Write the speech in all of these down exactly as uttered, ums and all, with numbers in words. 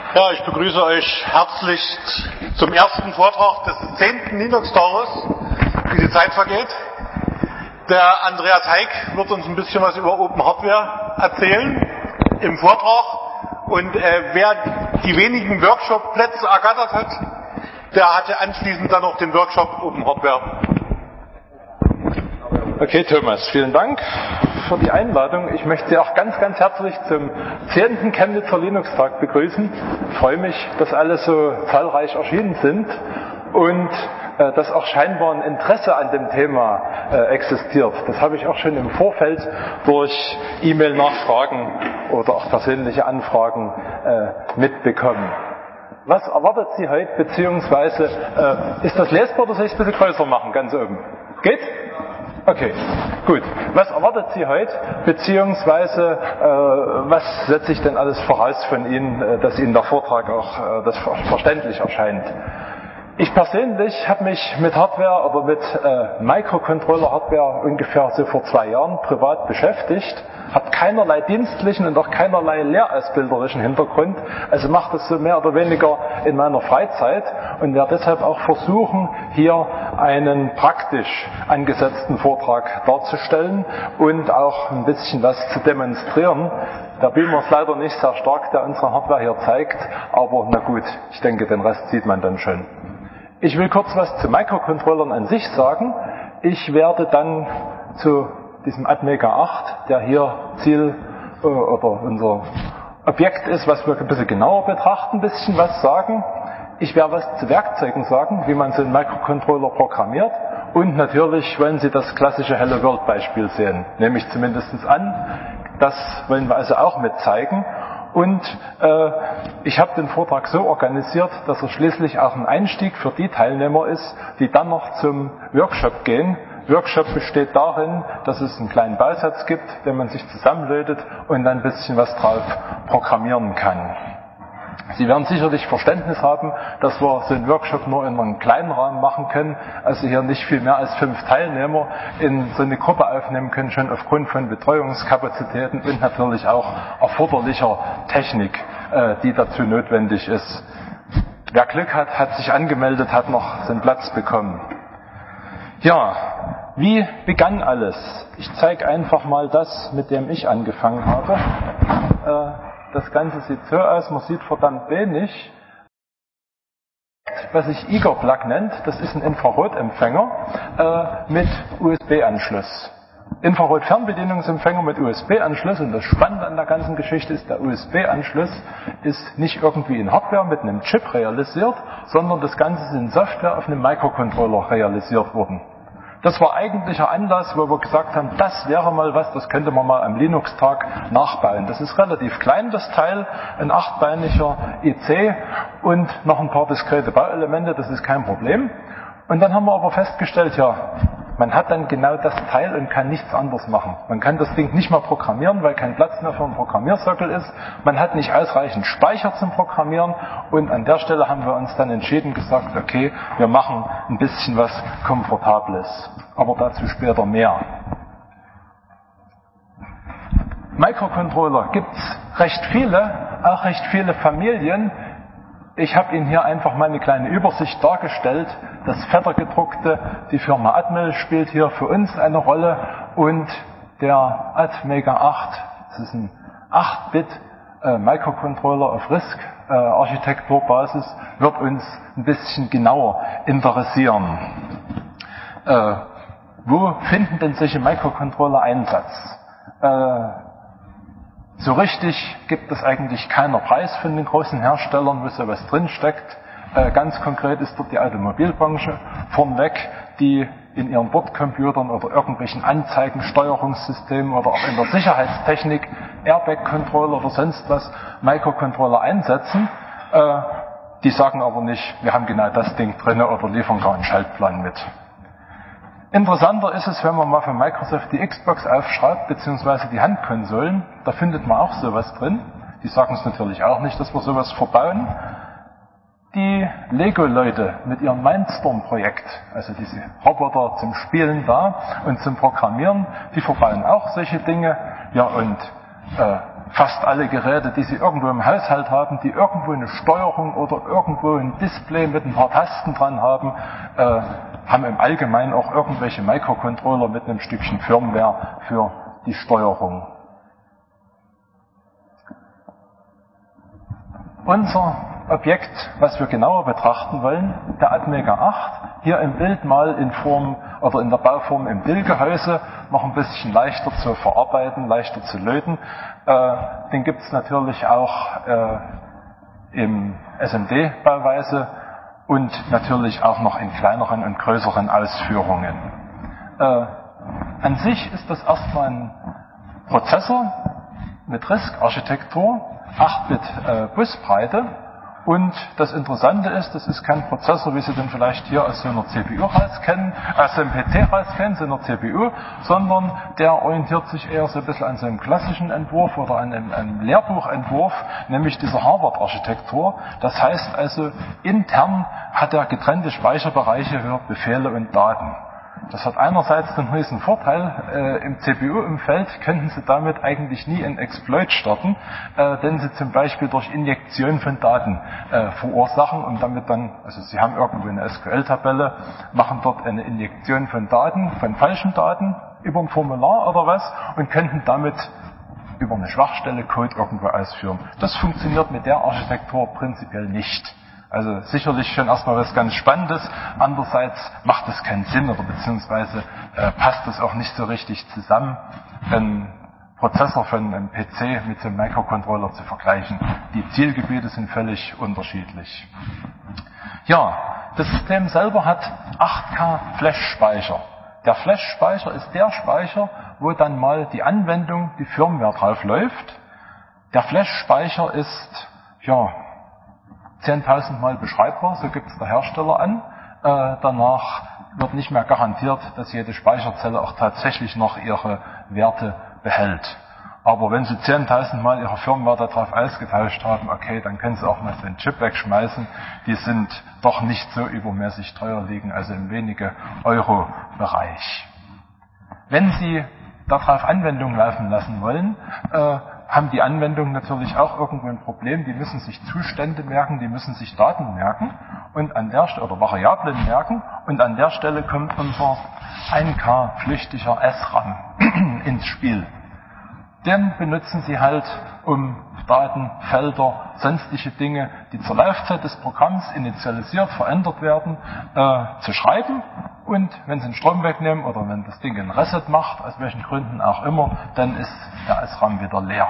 Ja, ich begrüße euch herzlich zum ersten Vortrag des zehnten Linux-Tages, wie die Zeit vergeht. Der Andreas Heik wird uns ein bisschen was über Open Hardware erzählen im Vortrag. Und äh, wer die wenigen Workshop-Plätze ergattert hat, der hatte anschließend dann noch den Workshop Open Hardware. Okay, Thomas, vielen Dank für die Einladung. Ich möchte Sie auch ganz, ganz herzlich zum zehnten Chemnitzer Linux-Tag begrüßen. Ich freue mich, dass alle so zahlreich erschienen sind und äh, dass auch scheinbar ein Interesse an dem Thema äh, existiert. Das habe ich auch schon im Vorfeld durch E-Mail-Nachfragen oder auch persönliche Anfragen äh, mitbekommen. Was erwartet Sie heute, beziehungsweise äh, ist das lesbar oder soll ich es ein bisschen größer machen, ganz oben? Geht? Okay, gut. Was erwartet Sie heute, beziehungsweise äh, was setze ich denn alles voraus von Ihnen, äh, dass Ihnen der Vortrag auch äh, das verständlich erscheint? Ich persönlich habe mich mit Hardware oder mit äh, Microcontroller-Hardware ungefähr so vor zwei Jahren privat beschäftigt, habe keinerlei dienstlichen und auch keinerlei lehrausbilderischen Hintergrund, also mache das so mehr oder weniger in meiner Freizeit und werde deshalb auch versuchen, hier einen praktisch angesetzten Vortrag darzustellen und auch ein bisschen was zu demonstrieren. Der Beamer ist leider nicht sehr stark, der unsere Hardware hier zeigt, aber na gut, ich denke, den Rest sieht man dann schon. Ich will kurz was zu Microcontrollern an sich sagen. Ich werde dann zu diesem Atmega acht, der hier Ziel äh, oder unser Objekt ist, was wir ein bisschen genauer betrachten, ein bisschen was sagen. Ich werde was zu Werkzeugen sagen, wie man so einen Microcontroller programmiert. Und natürlich wollen Sie das klassische Hello World Beispiel sehen, nehme ich zumindest an. Das wollen wir also auch mit zeigen. Und äh, ich habe den Vortrag so organisiert, dass er schließlich auch ein Einstieg für die Teilnehmer ist, die dann noch zum Workshop gehen. Workshop besteht darin, dass es einen kleinen Bausatz gibt, den man sich zusammenlötet und dann ein bisschen was drauf programmieren kann. Sie werden sicherlich Verständnis haben, dass wir so einen Workshop nur in einem kleinen Rahmen machen können, also hier nicht viel mehr als fünf Teilnehmer in so eine Gruppe aufnehmen können, schon aufgrund von Betreuungskapazitäten und natürlich auch erforderlicher Technik, die dazu notwendig ist. Wer Glück hat, hat sich angemeldet, hat noch seinen Platz bekommen. Ja, wie begann alles? Ich zeige einfach mal das, mit dem ich angefangen habe. Das Ganze sieht so aus, man sieht verdammt wenig. Was sich Eager-Plug nennt, das ist ein Infrarotempfänger äh, mit U S B-Anschluss. Infrarot-Fernbedienungsempfänger mit U S B-Anschluss, und das Spannende an der ganzen Geschichte ist, der U S B-Anschluss ist nicht irgendwie in Hardware mit einem Chip realisiert, sondern das Ganze ist in Software auf einem Microcontroller realisiert worden. Das war eigentlicher Anlass, wo wir gesagt haben, das wäre mal was, das könnte man mal am Linux-Tag nachbauen. Das ist relativ klein, das Teil, ein achtbeiniger I C und noch ein paar diskrete Bauelemente, das ist kein Problem. Und dann haben wir aber festgestellt, ja, man hat dann genau das Teil und kann nichts anderes machen. Man kann das Ding nicht mehr programmieren, weil kein Platz mehr für einen Programmiersockel ist. Man hat nicht ausreichend Speicher zum Programmieren. Und an der Stelle haben wir uns dann entschieden, gesagt, okay, wir machen ein bisschen was Komfortables. Aber dazu später mehr. Microcontroller gibt's recht viele, auch recht viele Familien. Ich habe Ihnen hier einfach mal eine kleine Übersicht dargestellt. Das Fettgedruckte, die Firma Atmel spielt hier für uns eine Rolle und der Atmega acht, das ist ein acht Bit äh, Microcontroller auf RISC-Architekturbasis, äh, wird uns ein bisschen genauer interessieren. Äh, wo finden denn solche Microcontroller Einsatz? Äh, So richtig gibt es eigentlich keiner Preis von den großen Herstellern, wo sowas drinsteckt. Äh, ganz konkret ist dort die Automobilbranche vornweg, die in ihren Bordcomputern oder irgendwelchen Anzeigensteuerungssystemen oder auch in der Sicherheitstechnik, Airbag-Controller oder sonst was, Microcontroller einsetzen. Äh, die sagen aber nicht, wir haben genau das Ding drin oder liefern gar einen Schaltplan mit. Interessanter ist es, wenn man mal von Microsoft die Xbox aufschreibt, beziehungsweise die Handkonsolen, da findet man auch sowas drin. Die sagen es natürlich auch nicht, dass wir sowas verbauen. Die Lego-Leute mit ihrem Mindstorm-Projekt, also diese Roboter zum Spielen da und zum Programmieren, die verbauen auch solche Dinge. Ja, und äh, fast alle Geräte, die Sie irgendwo im Haushalt haben, die irgendwo eine Steuerung oder irgendwo ein Display mit ein paar Tasten dran haben, äh, haben im Allgemeinen auch irgendwelche Microcontroller mit einem Stückchen Firmware für die Steuerung. Unser Objekt, was wir genauer betrachten wollen, der Atmega acht, hier im Bild mal in Form oder in der Bauform im Dill-Gehäuse, noch ein bisschen leichter zu verarbeiten, leichter zu löten. Äh, den gibt es natürlich auch äh, im S M D-Bauweise und natürlich auch noch in kleineren und größeren Ausführungen. Äh, an sich ist das erstmal ein Prozessor mit RISC-Architektur, acht Bit äh, Busbreite. Und das Interessante ist, das ist kein Prozessor, wie Sie den vielleicht hier aus so einer C P U raus kennen, aus einem P C raus kennen, so einer C P U, sondern der orientiert sich eher so ein bisschen an so einem klassischen Entwurf oder an einem, einem Lehrbuchentwurf, nämlich dieser Harvard-Architektur. Das heißt also, intern hat er getrennte Speicherbereiche für Befehle und Daten. Das hat einerseits den riesen Vorteil, äh, im C P U-Umfeld könnten Sie damit eigentlich nie einen Exploit starten, äh, den Sie zum Beispiel durch Injektion von Daten äh, verursachen und damit dann, also Sie haben irgendwo eine S Q L-Tabelle, machen dort eine Injektion von Daten, von falschen Daten über ein Formular oder was und könnten damit über eine Schwachstelle Code irgendwo ausführen. Das funktioniert mit der Architektur prinzipiell nicht. Also sicherlich schon erstmal was ganz Spannendes, andererseits macht es keinen Sinn oder beziehungsweise äh, passt es auch nicht so richtig zusammen, einen Prozessor von einem P C mit so einem Microcontroller zu vergleichen. Die Zielgebiete sind völlig unterschiedlich. Ja, das System selber hat acht K Flash-Speicher. Der Flash-Speicher ist der Speicher, wo dann mal die Anwendung, die Firmware drauf läuft. Der Flash-Speicher ist, ja, zehntausend Mal beschreibbar, so gibt es der Hersteller an. Äh, danach wird nicht mehr garantiert, dass jede Speicherzelle auch tatsächlich noch ihre Werte behält. Aber wenn Sie zehntausend Mal Ihre Firmware darauf ausgetauscht haben, okay, dann können Sie auch mal den Chip wegschmeißen. Die sind doch nicht so übermäßig teuer, liegen also im wenige Euro-Bereich. Wenn Sie darauf Anwendungen laufen lassen wollen, äh, haben die Anwendungen natürlich auch irgendwo ein Problem. Die müssen sich Zustände merken, die müssen sich Daten merken und an der Stelle, oder Variablen merken. Und an der Stelle kommt unser ein K flüchtiger S RAM ins Spiel. Den benutzen Sie halt, um Daten, Felder, sonstige Dinge, die zur Laufzeit des Programms initialisiert, verändert werden, äh, zu schreiben. Und wenn Sie den Strom wegnehmen oder wenn das Ding ein Reset macht, aus welchen Gründen auch immer, dann ist der S RAM wieder leer.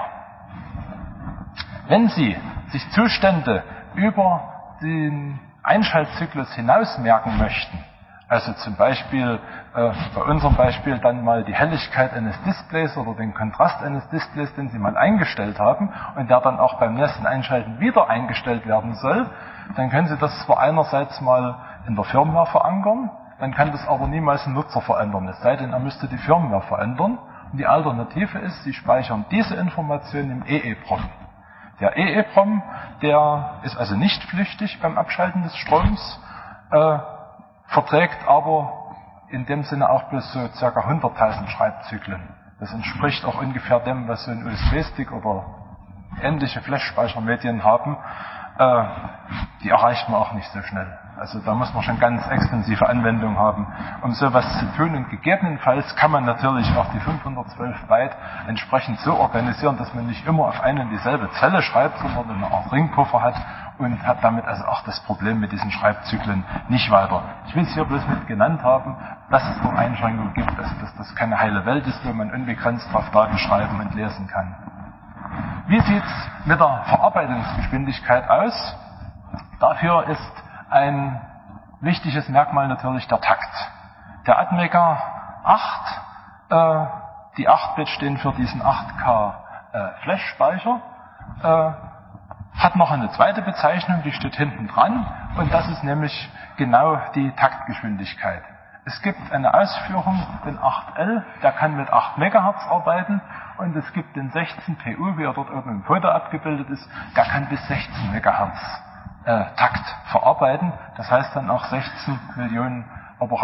Wenn Sie sich Zustände über den Einschaltzyklus hinaus merken möchten, also zum Beispiel äh, bei unserem Beispiel dann mal die Helligkeit eines Displays oder den Kontrast eines Displays, den Sie mal eingestellt haben und der dann auch beim nächsten Einschalten wieder eingestellt werden soll, dann können Sie das zwar einerseits mal in der Firmware verankern, dann kann das aber niemals ein Nutzer verändern, es sei denn, er müsste die Firmware verändern. Und die Alternative ist, Sie speichern diese Information im E EEPROM. Der E EEPROM, der ist also nicht flüchtig beim Abschalten des Stroms, äh, verträgt aber in dem Sinne auch bloß so ca. hunderttausend Schreibzyklen. Das entspricht auch ungefähr dem, was so ein U S B-Stick oder ähnliche Flash-Speichermedien haben. Äh, die erreicht man auch nicht so schnell. Also da muss man schon ganz extensive Anwendungen haben, um sowas zu tun. Und gegebenenfalls kann man natürlich auch die fünfhundertzwölf Byte entsprechend so organisieren, dass man nicht immer auf eine und dieselbe Zelle schreibt, sondern eine Art Ringpuffer hat und hat damit also auch das Problem mit diesen Schreibzyklen nicht weiter. Ich will es hier bloß mit genannt haben, dass es noch Einschränkungen gibt, also dass das keine heile Welt ist, wo man unbegrenzt drauf Daten schreiben und lesen kann. Wie sieht es mit der Verarbeitungsgeschwindigkeit aus? Dafür ist ein wichtiges Merkmal natürlich der Takt. Der Atmega acht, äh, die acht Bit stehen für diesen acht K äh, Flash-Speicher, äh, hat noch eine zweite Bezeichnung, die steht hinten dran, und das ist nämlich genau die Taktgeschwindigkeit. Es gibt eine Ausführung, den acht L, der kann mit acht Megahertz arbeiten, und es gibt den sechzehn P U, wie er dort oben im Foto abgebildet ist, der kann bis sechzehn Megahertz äh, Takt verarbeiten. Das heißt dann auch sechzehn Millionen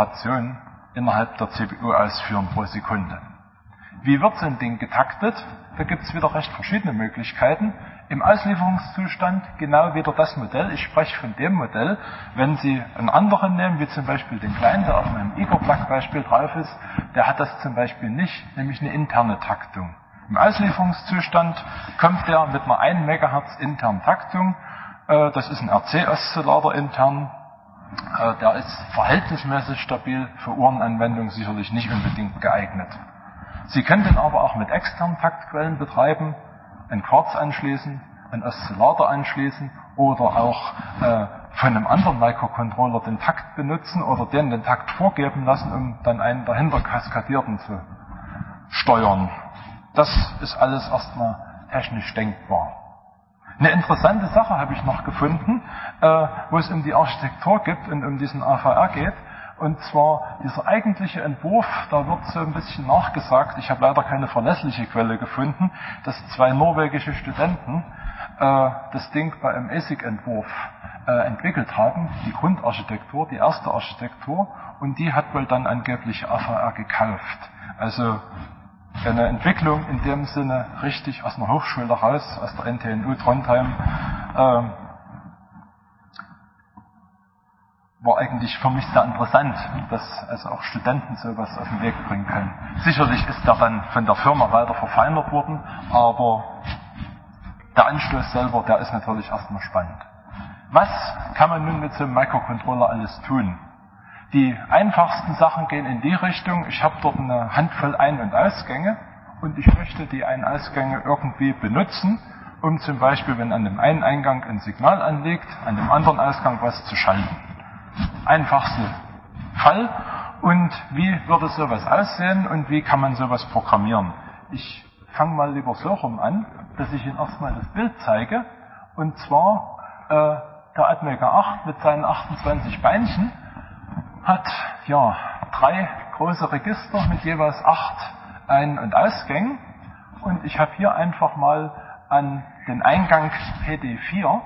Operationen innerhalb der C P U ausführen pro Sekunde. Wie wird so ein Ding getaktet? da gibt es wieder recht verschiedene Möglichkeiten. Im Auslieferungszustand genau wieder das Modell. Ich spreche von dem Modell. Wenn Sie einen anderen nehmen, wie zum Beispiel den kleinen, der auf meinem Eager-Plug-Beispiel drauf ist, der hat das zum Beispiel nicht, nämlich eine interne Taktung. Im Auslieferungszustand kommt der mit einer ein Megahertz internen Taktung. Das ist ein R C-Oszillator intern. Der ist verhältnismäßig stabil, für Uhrenanwendung sicherlich nicht unbedingt geeignet. Sie können den aber auch mit externen Taktquellen betreiben, einen Quarz anschließen, einen Oszillator anschließen oder auch äh, von einem anderen Microcontroller den Takt benutzen oder den den Takt vorgeben lassen, um dann einen dahinter kaskadierten zu steuern. Das ist alles erstmal technisch denkbar. Eine interessante Sache habe ich noch gefunden, äh, wo es um die Architektur geht und um diesen A V R geht. Und zwar dieser eigentliche Entwurf, da wird so ein bisschen nachgesagt, ich habe leider keine verlässliche Quelle gefunden, dass zwei norwegische Studenten äh, das Ding bei einem A S I C-Entwurf äh, entwickelt haben, die Grundarchitektur, die erste Architektur, und die hat wohl dann angeblich A V R gekauft. Also eine Entwicklung in dem Sinne richtig aus einer Hochschule raus, aus der N T N U Trondheim, äh, war eigentlich für mich sehr interessant, dass also auch Studenten sowas auf den Weg bringen können. Sicherlich ist der dann von der Firma weiter verfeinert worden, aber der Anstoß selber, der ist natürlich erstmal spannend. Was kann man nun mit so einem Microcontroller alles tun? Die einfachsten Sachen gehen in die Richtung, ich habe dort eine Handvoll Ein- und Ausgänge und ich möchte die Ein- und Ausgänge irgendwie benutzen, um zum Beispiel, wenn an dem einen Eingang ein Signal anliegt, an dem anderen Ausgang was zu schalten. Einfachste Fall. Und wie würde sowas aussehen und wie kann man sowas programmieren? Ich fange mal lieber so rum an, dass ich Ihnen erstmal das Bild zeige. Und zwar äh, der Atmega acht mit seinen achtundzwanzig Beinchen hat ja drei große Register mit jeweils acht Ein- und Ausgängen. Und ich habe hier einfach mal an den Eingang P D vier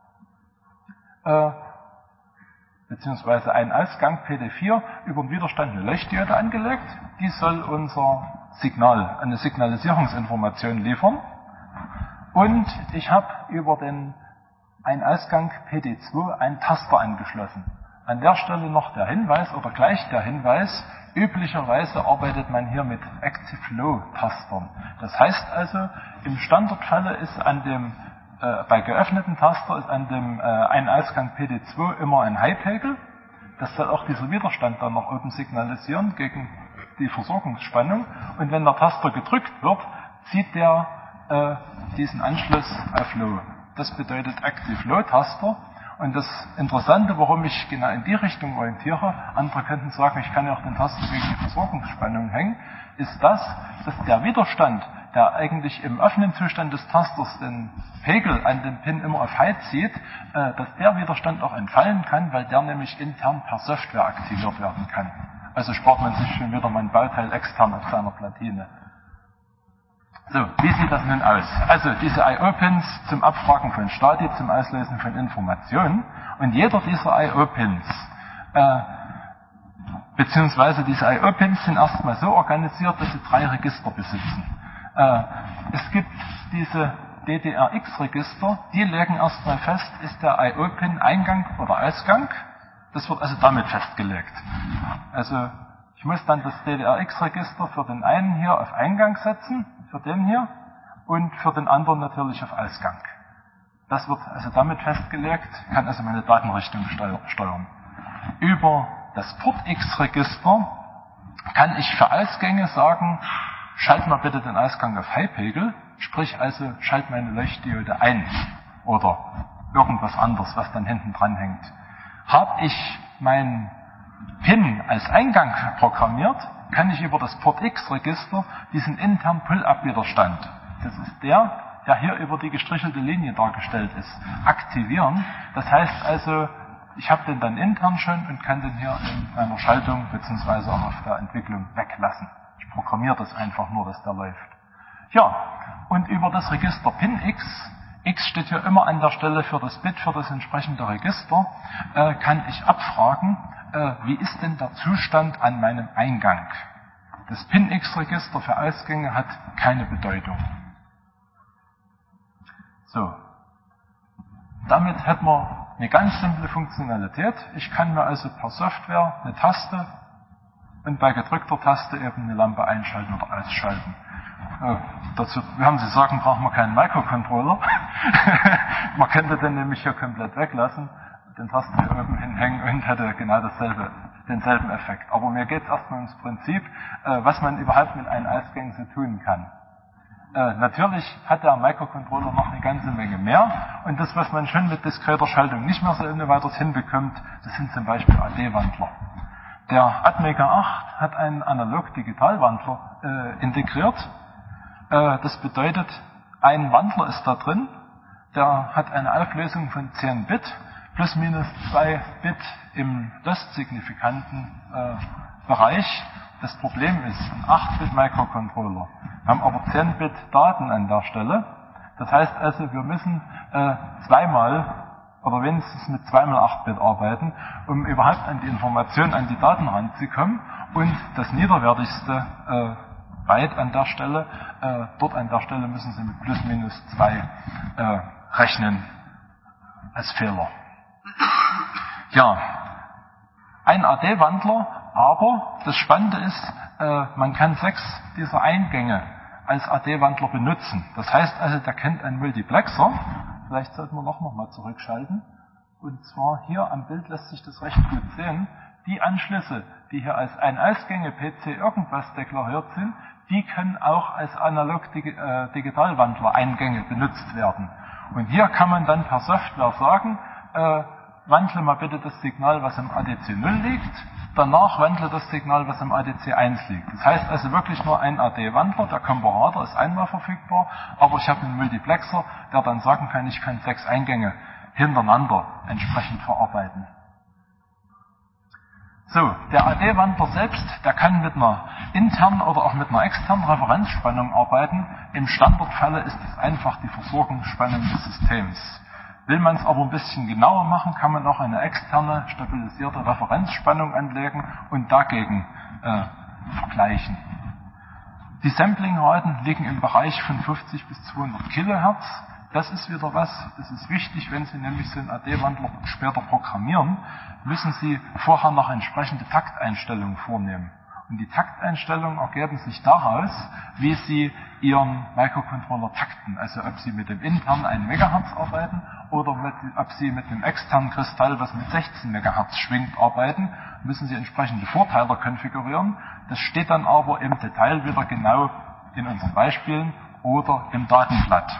äh, beziehungsweise einen Ausgang P D vier über den Widerstand eine Leuchtdiode angelegt. Die soll unser Signal, eine Signalisierungsinformation liefern. Und ich habe über den einen Ausgang P D zwei einen Taster angeschlossen. An der Stelle noch der Hinweis oder gleich der Hinweis, üblicherweise arbeitet man hier mit Active Low Tastern. Das heißt also, im Standardfalle ist an dem Äh, bei geöffneten Taster ist an dem äh, einen Ausgang P D zwei immer ein High-Pegel. Das soll auch dieser Widerstand dann nach oben signalisieren gegen die Versorgungsspannung. Und wenn der Taster gedrückt wird, zieht der äh, diesen Anschluss auf Low. Das bedeutet Active Low Taster. Und das Interessante, warum ich genau in die Richtung orientiere, andere könnten sagen, ich kann ja auch den Taster gegen die Versorgungsspannung hängen, ist das, dass der Widerstand, der eigentlich im offenen Zustand des Tasters den Pegel an den Pin immer auf High zieht, äh, dass der Widerstand auch entfallen kann, weil der nämlich intern per Software aktiviert werden kann. Also spart man sich schon wieder mal ein Bauteil extern auf seiner Platine. So, wie sieht das nun aus? Also diese I O-Pins zum Abfragen von Stati, zum Auslösen von Informationen. Und jeder dieser I O-Pins, äh, beziehungsweise diese I O-Pins sind erstmal so organisiert, dass sie drei Register besitzen. Äh, es gibt diese D D R X-Register, die legen erstmal fest, ist der I O-Pin Eingang oder Ausgang. Das wird also damit festgelegt. Also ich muss dann das D D R X-Register für den einen hier auf Eingang setzen, für den hier, und für den anderen natürlich auf Ausgang. Das wird also damit festgelegt, kann also meine Datenrichtung steuern. Über das Port X-Register kann ich für Ausgänge sagen, schalt mal bitte den Ausgang auf High-Pegel, sprich also schalt meine Leuchtdiode ein oder irgendwas anderes, was dann hinten dran hängt. Habe ich meinen Pin als Eingang programmiert, kann ich über das Port X-Register diesen internen Pull-Up-Widerstand, das ist der, der hier über die gestrichelte Linie dargestellt ist, aktivieren. Das heißt also, ich habe den dann intern schon und kann den hier in meiner Schaltung bzw. auch auf der Entwicklung weglassen. Ich programmiere das einfach nur, dass der läuft. Ja, und über das Register Pin X, X steht hier immer an der Stelle für das Bit, für das entsprechende Register, äh, kann ich abfragen, äh, wie ist denn der Zustand an meinem Eingang. Das Pin X-Register für Ausgänge hat keine Bedeutung. So. Damit hätten wir eine ganz simple Funktionalität. Ich kann mir also per Software eine Taste und bei gedrückter Taste eben eine Lampe einschalten oder ausschalten. Äh, dazu werden Sie sagen, brauchen wir keinen Microcontroller. Man könnte den nämlich hier komplett weglassen, den Tasten hier oben hinhängen und hätte genau dasselbe, denselben Effekt. Aber mir geht es erstmal ums Prinzip, äh, was man überhaupt mit einem Ausgang so tun kann. Äh, natürlich hat der Microcontroller noch eine ganze Menge mehr und das, was man schon mit diskreter Schaltung nicht mehr so ohne weiteres hinbekommt, das sind zum Beispiel A D-Wandler. Der Atmega acht hat einen Analog-Digital-Wandler äh, integriert. Äh, das bedeutet, ein Wandler ist da drin, der hat eine Auflösung von zehn Bit, plus minus zwei Bit im Lost-signifikanten äh, Bereich. Das Problem ist, ein acht Bit Microcontroller. Wir haben aber zehn Bit Daten an der Stelle. Das heißt also, wir müssen äh, zweimal oder wenigstens mit zwei mal acht Bit arbeiten, um überhaupt an die Informationen, an die Daten ranzukommen. Und das niederwertigste äh, Byte an der Stelle, äh, dort an der Stelle müssen Sie mit plus minus zwei äh, rechnen als Fehler. Ja, ein A D-Wandler, aber das Spannende ist, äh, man kann sechs dieser Eingänge als A D-Wandler benutzen. Das heißt also, der kennt einen Multiplexer. Vielleicht sollten wir noch mal zurückschalten. Und zwar hier am Bild lässt sich das recht gut sehen. Die Anschlüsse, die hier als Ein-Ausgänge-P C irgendwas deklariert sind, die können auch als Analog-Digital-Wandler-Eingänge benutzt werden. Und hier kann man dann per Software sagen, äh, wandle mal bitte das Signal, was im A D C null liegt, danach wandle das Signal, was im A D C eins liegt. Das heißt also wirklich nur ein A D-Wandler, der Komparator ist einmal verfügbar, aber ich habe einen Multiplexer, der dann sagen kann, ich kann sechs Eingänge hintereinander entsprechend verarbeiten. So, der A D-Wandler selbst, der kann mit einer internen oder auch mit einer externen Referenzspannung arbeiten. Im Standardfalle ist es einfach die Versorgungsspannung des Systems. Will man es aber ein bisschen genauer machen, kann man auch eine externe, stabilisierte Referenzspannung anlegen und dagegen äh, vergleichen. Die Samplingraten liegen im Bereich von fünfzig bis zweihundert Kilohertz. Das ist wieder was, das ist wichtig, wenn Sie nämlich so einen A D-Wandler später programmieren, müssen Sie vorher noch entsprechende Takteinstellungen vornehmen. Und die Takteinstellungen ergeben sich daraus, wie Sie Ihren Microcontroller takten. Also ob Sie mit dem internen ein Megahertz arbeiten oder mit, ob Sie mit dem externen Kristall, was mit sechzehn Megahertz schwingt, arbeiten, müssen Sie entsprechende Vorteiler konfigurieren. Das steht dann aber im Detail wieder genau in unseren Beispielen oder im Datenblatt.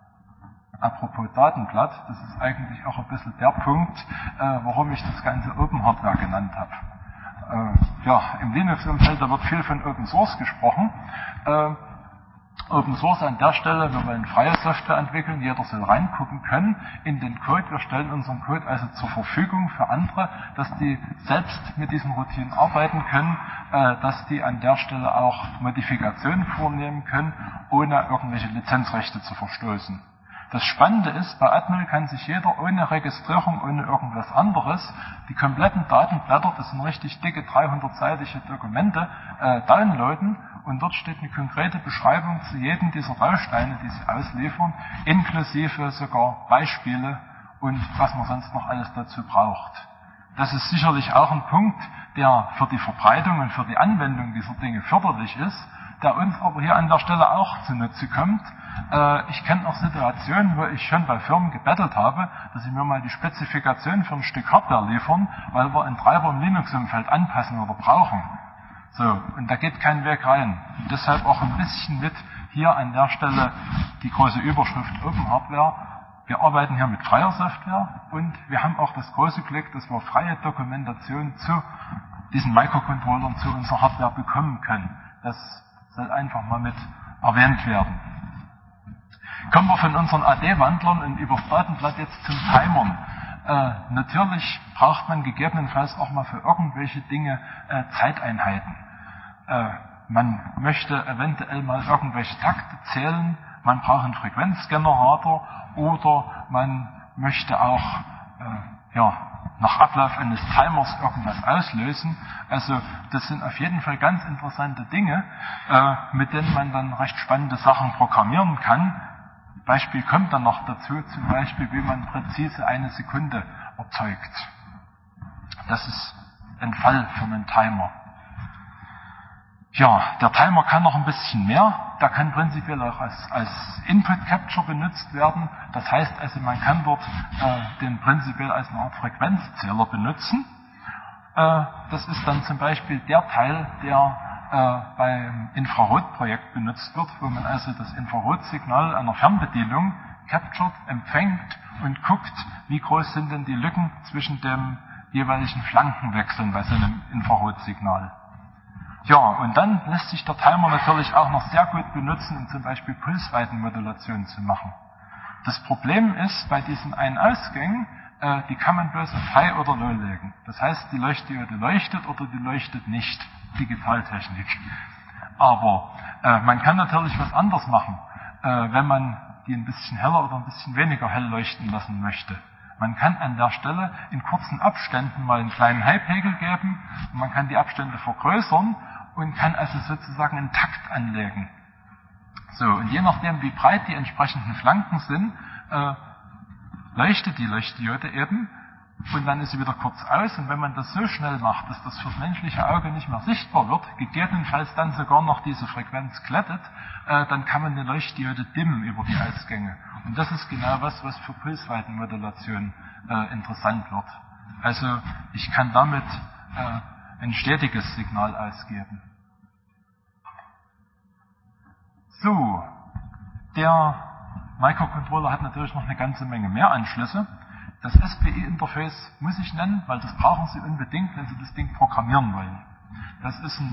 Apropos Datenblatt, das ist eigentlich auch ein bisschen der Punkt, äh, warum ich das Ganze Open Hardware genannt habe. Äh, ja, im Linux-Umfeld, da wird viel von Open Source gesprochen. Äh, Open Source an der Stelle, wir wollen freie Software entwickeln, jeder soll reingucken können in den Code. Wir stellen unseren Code also zur Verfügung für andere, dass die selbst mit diesen Routinen arbeiten können, äh, dass die an der Stelle auch Modifikationen vornehmen können, ohne irgendwelche Lizenzrechte zu verstoßen. Das Spannende ist, bei Atmel kann sich jeder ohne Registrierung, ohne irgendwas anderes, die kompletten Datenblätter, das sind richtig dicke dreihundertseitige Dokumente, äh, downloaden und dort steht eine konkrete Beschreibung zu jedem dieser Bausteine, die sie ausliefern, inklusive sogar Beispiele und was man sonst noch alles dazu braucht. Das ist sicherlich auch ein Punkt, der für die Verbreitung und für die Anwendung dieser Dinge förderlich ist, der uns aber hier an der Stelle auch zunutze kommt. Äh, ich kenne auch Situationen, wo ich schon bei Firmen gebettelt habe, dass sie mir mal die Spezifikation für ein Stück Hardware liefern, weil wir einen Treiber im Linux-Umfeld anpassen oder brauchen. So, und da geht kein Weg rein. Und deshalb auch ein bisschen mit hier an der Stelle die große Überschrift Open Hardware. Wir arbeiten hier mit freier Software und wir haben auch das große Glück, dass wir freie Dokumentation zu diesen Microcontrollern, zu unserer Hardware bekommen können. Das soll einfach mal mit erwähnt werden. Kommen wir von unseren A D-Wandlern und über das Datenblatt jetzt zum Timern. Äh, natürlich braucht man gegebenenfalls auch mal für irgendwelche Dinge äh, Zeiteinheiten. Äh, man möchte eventuell mal irgendwelche Takte zählen, man braucht einen Frequenzgenerator oder man möchte auch äh, ja, nach Ablauf eines Timers irgendwas auslösen. Also das sind auf jeden Fall ganz interessante Dinge, äh, mit denen man dann recht spannende Sachen programmieren kann. Beispiel kommt dann noch dazu, zum Beispiel, wie man präzise eine Sekunde erzeugt. Das ist ein Fall für einen Timer. Ja, der Timer kann noch ein bisschen mehr. Der kann prinzipiell auch als, als Input Capture benutzt werden. Das heißt also, man kann dort äh, den prinzipiell als eine Art Frequenzzähler benutzen. Äh, das ist dann zum Beispiel der Teil, der äh, beim Infrarotprojekt benutzt wird, wo man also das Infrarotsignal einer Fernbedienung captured, empfängt und guckt, wie groß sind denn die Lücken zwischen dem jeweiligen Flankenwechseln bei so einem Infrarotsignal. Ja, und dann lässt sich der Timer natürlich auch noch sehr gut benutzen, um zum Beispiel Pulsweitenmodulation zu machen. Das Problem ist, bei diesen Ein-Ausgängen, äh, die kann man bloß auf High oder Low legen. Das heißt, die Leuchtdiode leuchtet oder die leuchtet nicht. Digitaltechnik. Aber äh, man kann natürlich was anderes machen, äh, wenn man die ein bisschen heller oder ein bisschen weniger hell leuchten lassen möchte. Man kann an der Stelle in kurzen Abständen mal einen kleinen High-Pegel geben und man kann die Abstände vergrößern und kann also sozusagen einen Takt anlegen. So, und je nachdem, wie breit die entsprechenden Flanken sind, äh, leuchtet die Leuchtdiode eben und dann ist sie wieder kurz aus. Und wenn man das so schnell macht, dass das fürs menschliche Auge nicht mehr sichtbar wird, gegebenenfalls dann sogar noch diese Frequenz glättet, äh, dann kann man die Leuchtdiode dimmen über die Ausgänge. Und das ist genau was, was für Pulsweitenmodulation äh, interessant wird. Also ich kann damit äh, ein stetiges Signal ausgeben. So, der Microcontroller hat natürlich noch eine ganze Menge mehr Anschlüsse. Das S P I-Interface muss ich nennen, weil das brauchen Sie unbedingt, wenn Sie das Ding programmieren wollen. Das ist ein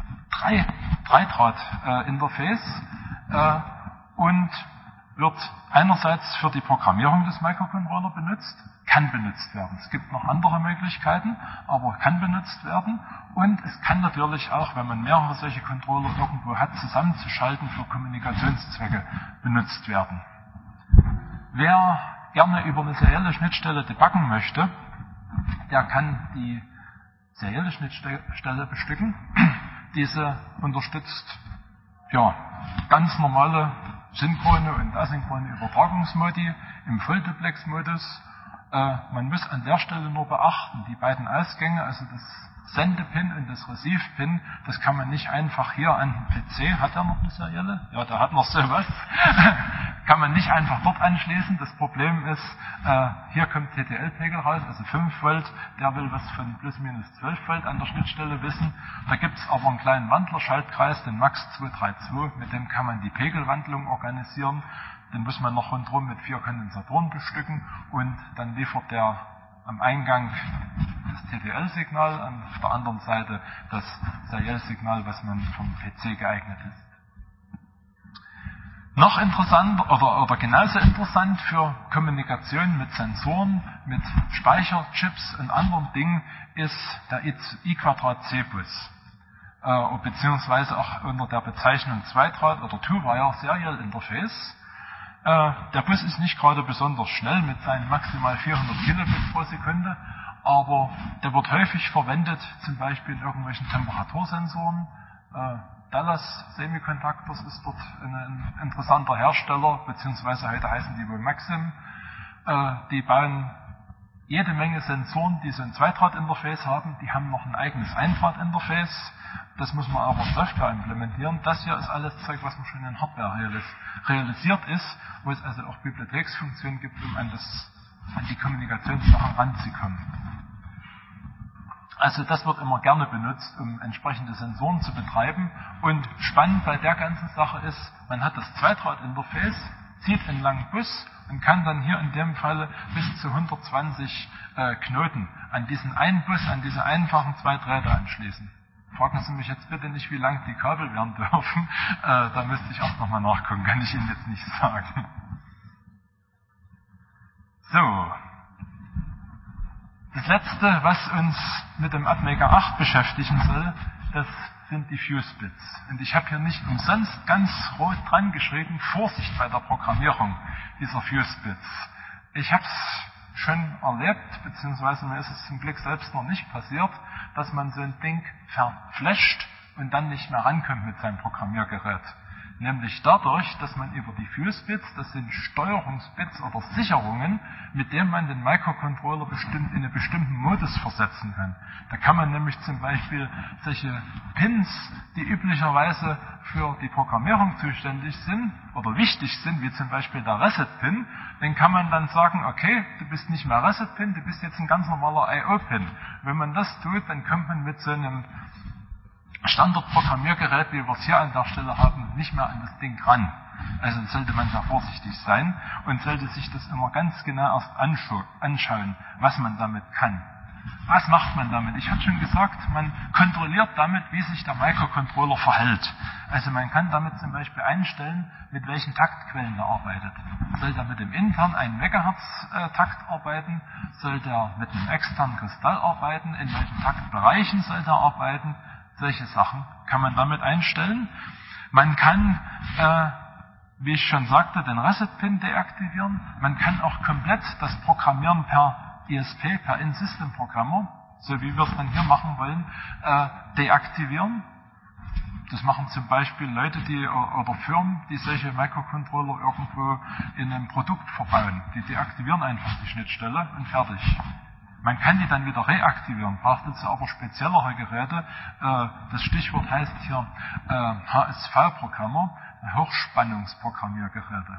Dreidraht-Interface äh, und wird einerseits für die Programmierung des Microcontrollers benutzt, kann benutzt werden. Es gibt noch andere Möglichkeiten, aber kann benutzt werden. Und es kann natürlich auch, wenn man mehrere solche Controller irgendwo hat, zusammenzuschalten für Kommunikationszwecke benutzt werden. Wer gerne über eine serielle Schnittstelle debuggen möchte, der kann die serielle Schnittstelle bestücken. Diese unterstützt ja, ganz normale synchrone und asynchrone Übertragungsmodi im Vollduplex-Modus. Äh, man muss an der Stelle nur beachten, die beiden Ausgänge, also das Sendepin und das Receive-Pin, das kann man nicht einfach hier an den P C, hat er noch eine serielle? Ja, der hat noch sowas. Kann man nicht einfach dort anschließen. Das Problem ist, äh, hier kommt T T L-Pegel raus, also fünf Volt, der will was von plus minus zwölf Volt an der Schnittstelle wissen. Da gibt es aber einen kleinen Wandler-Schaltkreis, den Max zwei drei zwei, mit dem kann man die Pegelwandlung organisieren. Den muss man noch rundherum mit vier Kondensatoren bestücken und dann liefert der am Eingang das T T L-Signal, auf der anderen Seite das Seriell-Signal, was man vom P C geeignet ist. Noch interessant oder, oder genauso interessant für Kommunikation mit Sensoren, mit Speicherchips und anderen Dingen ist der I Quadrat C-Bus, äh, beziehungsweise auch unter der Bezeichnung Zweidraht oder Two-Wire Serial Interface. Äh, der Bus ist nicht gerade besonders schnell mit seinen maximal vierhundert Kilobit pro Sekunde, aber der wird häufig verwendet, zum Beispiel in irgendwelchen Temperatursensoren. Äh, Dallas Semiconductors ist dort ein, ein interessanter Hersteller, beziehungsweise heute heißen die wohl Maxim. Äh, die bauen jede Menge Sensoren, die so ein Zweidraht-Interface haben. Die haben noch ein eigenes Eindraht-Interface. Das muss man aber in Software implementieren. Das hier ist alles Zeug, was man schon in Hardware realis realisiert ist, wo es also auch Bibliotheksfunktionen gibt, um an, das, an die Kommunikationssachen ranzukommen. Also das wird immer gerne benutzt, um entsprechende Sensoren zu betreiben. Und spannend bei der ganzen Sache ist, man hat das Zweidraht-Interface, zieht einen langen Bus und kann dann hier in dem Falle bis zu hundertzwanzig äh, Knoten an diesen einen Bus, an diese einfachen zwei Drähte anschließen. Fragen Sie mich jetzt bitte nicht, wie lang die Kabel werden dürfen. Äh, da müsste ich auch nochmal nachgucken, kann ich Ihnen jetzt nicht sagen. So. Das letzte, was uns mit dem Atmega acht beschäftigen soll, das sind die Fuse-Bits. Und ich habe hier nicht umsonst ganz rot dran geschrieben, Vorsicht bei der Programmierung dieser Fuse-Bits. Ich habe es schon erlebt, beziehungsweise mir ist es zum Glück selbst noch nicht passiert, dass man so ein Ding verflasht und dann nicht mehr rankommt mit seinem Programmiergerät. Nämlich dadurch, dass man über die Fuse-Bits, das sind Steuerungsbits oder Sicherungen, mit denen man den Microcontroller bestimmt in einen bestimmten Modus versetzen kann. Da kann man nämlich zum Beispiel solche Pins, die üblicherweise für die Programmierung zuständig sind oder wichtig sind, wie zum Beispiel der Reset-Pin, den kann man dann sagen, okay, du bist nicht mehr Reset-Pin, du bist jetzt ein ganz normaler I O-Pin. Wenn man das tut, dann kommt man mit so einem Standardprogrammiergerät, wie wir es hier an der Stelle haben, nicht mehr an das Ding ran. Also sollte man sehr vorsichtig sein und sollte sich das immer ganz genau erst anschauen, was man damit kann. Was macht man damit? Ich hatte schon gesagt, man kontrolliert damit, wie sich der Microcontroller verhält. Also man kann damit zum Beispiel einstellen, mit welchen Taktquellen er arbeitet. Soll der mit dem internen einen Megahertz-Takt arbeiten? Soll der mit einem externen Kristall arbeiten? In welchen Taktbereichen soll der arbeiten? Solche Sachen kann man damit einstellen. Man kann, äh, wie ich schon sagte, den Reset-Pin deaktivieren. Man kann auch komplett das Programmieren per I S P, per In-System-Programmer, so wie wir es dann hier machen wollen, äh, deaktivieren. Das machen zum Beispiel Leute, die oder Firmen, die solche Microcontroller irgendwo in einem Produkt verbauen. Die deaktivieren einfach die Schnittstelle und fertig. Man kann die dann wieder reaktivieren, braucht dazu aber speziellere Geräte. Das Stichwort heißt hier H S V-Programmer, Hochspannungsprogrammiergeräte.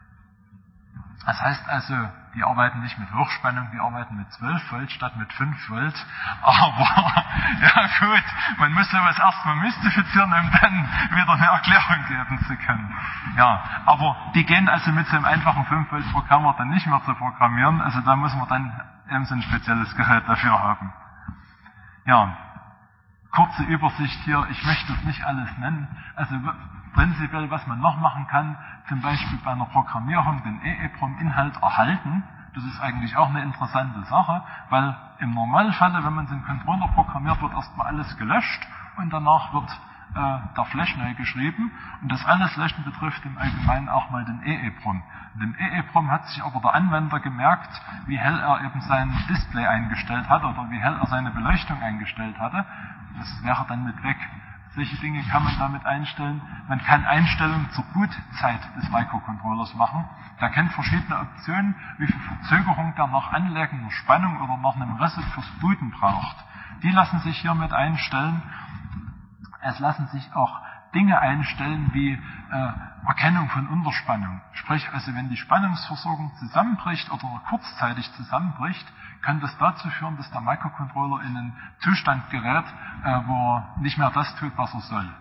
Das heißt also, die arbeiten nicht mit Hochspannung, die arbeiten mit zwölf Volt statt mit fünf Volt. Aber, ja gut, man muss sowas erstmal mystifizieren, um dann wieder eine Erklärung geben zu können. Ja, aber die gehen also mit so einem einfachen fünf Volt Programmer dann nicht mehr zu programmieren, also da muss man dann eben so ein spezielles Gerät dafür haben. Ja, kurze Übersicht hier, ich möchte das nicht alles nennen. Also prinzipiell, was man noch machen kann, zum Beispiel bei einer Programmierung den E E P R O M-Inhalt erhalten. Das ist eigentlich auch eine interessante Sache, weil im Normalfall, wenn man den Controller programmiert, wird erstmal alles gelöscht und danach wird äh, der Flash neu geschrieben. Und das alles Löschen betrifft im Allgemeinen auch mal den E E P R O M. Dem E E P R O M hat sich aber der Anwender gemerkt, wie hell er eben sein Display eingestellt hat oder wie hell er seine Beleuchtung eingestellt hatte. Das wäre dann mit weg. Solche Dinge kann man damit einstellen. Man kann Einstellungen zur Bootzeit des Microcontrollers machen. Der kennt verschiedene Optionen, wie viel Verzögerung der nach anlegender Spannung oder nach einem Reset fürs Booten braucht. Die lassen sich hiermit einstellen. Es lassen sich auch Dinge einstellen wie äh, Erkennung von Unterspannung. Sprich, also wenn die Spannungsversorgung zusammenbricht oder kurzzeitig zusammenbricht, kann das dazu führen, dass der Microcontroller in einen Zustand gerät, äh, wo er nicht mehr das tut, was er soll.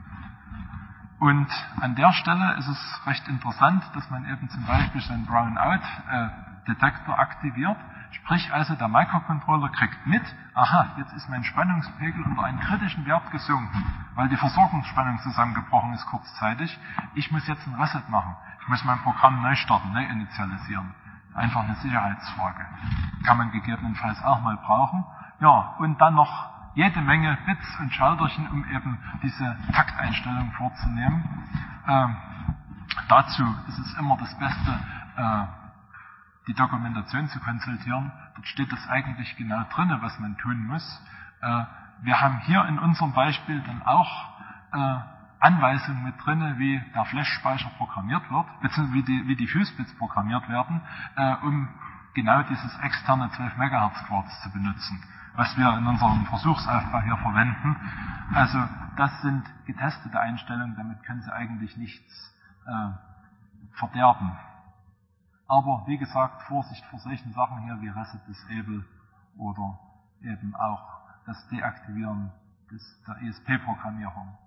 Und an der Stelle ist es recht interessant, dass man eben zum Beispiel so einen Brownout-Detektor aktiviert. Sprich also, der Microcontroller kriegt mit, aha, jetzt ist mein Spannungspegel unter einen kritischen Wert gesunken, weil die Versorgungsspannung zusammengebrochen ist kurzzeitig. Ich muss jetzt ein Reset machen. Ich muss mein Programm neu starten, neu initialisieren. Einfach eine Sicherheitsfrage. Kann man gegebenenfalls auch mal brauchen. Ja, und dann noch jede Menge Bits und Schalterchen, um eben diese Takteinstellung vorzunehmen. Ähm, dazu ist es immer das Beste, äh, die Dokumentation zu konsultieren. Dort steht das eigentlich genau drin, was man tun muss. Äh, wir haben hier in unserem Beispiel dann auch äh, Anweisungen mit drin, wie der Flash-Speicher programmiert wird, beziehungsweise wie die, wie die Fuse-Bits programmiert werden, äh, um genau dieses externe zwölf Megahertz Quarz zu benutzen, was wir in unserem Versuchsaufbau hier verwenden. Also das sind getestete Einstellungen, damit können Sie eigentlich nichts äh, verderben. Aber wie gesagt, Vorsicht vor solchen Sachen hier wie Reset Disable oder eben auch das Deaktivieren des, der E S P-Programmierung.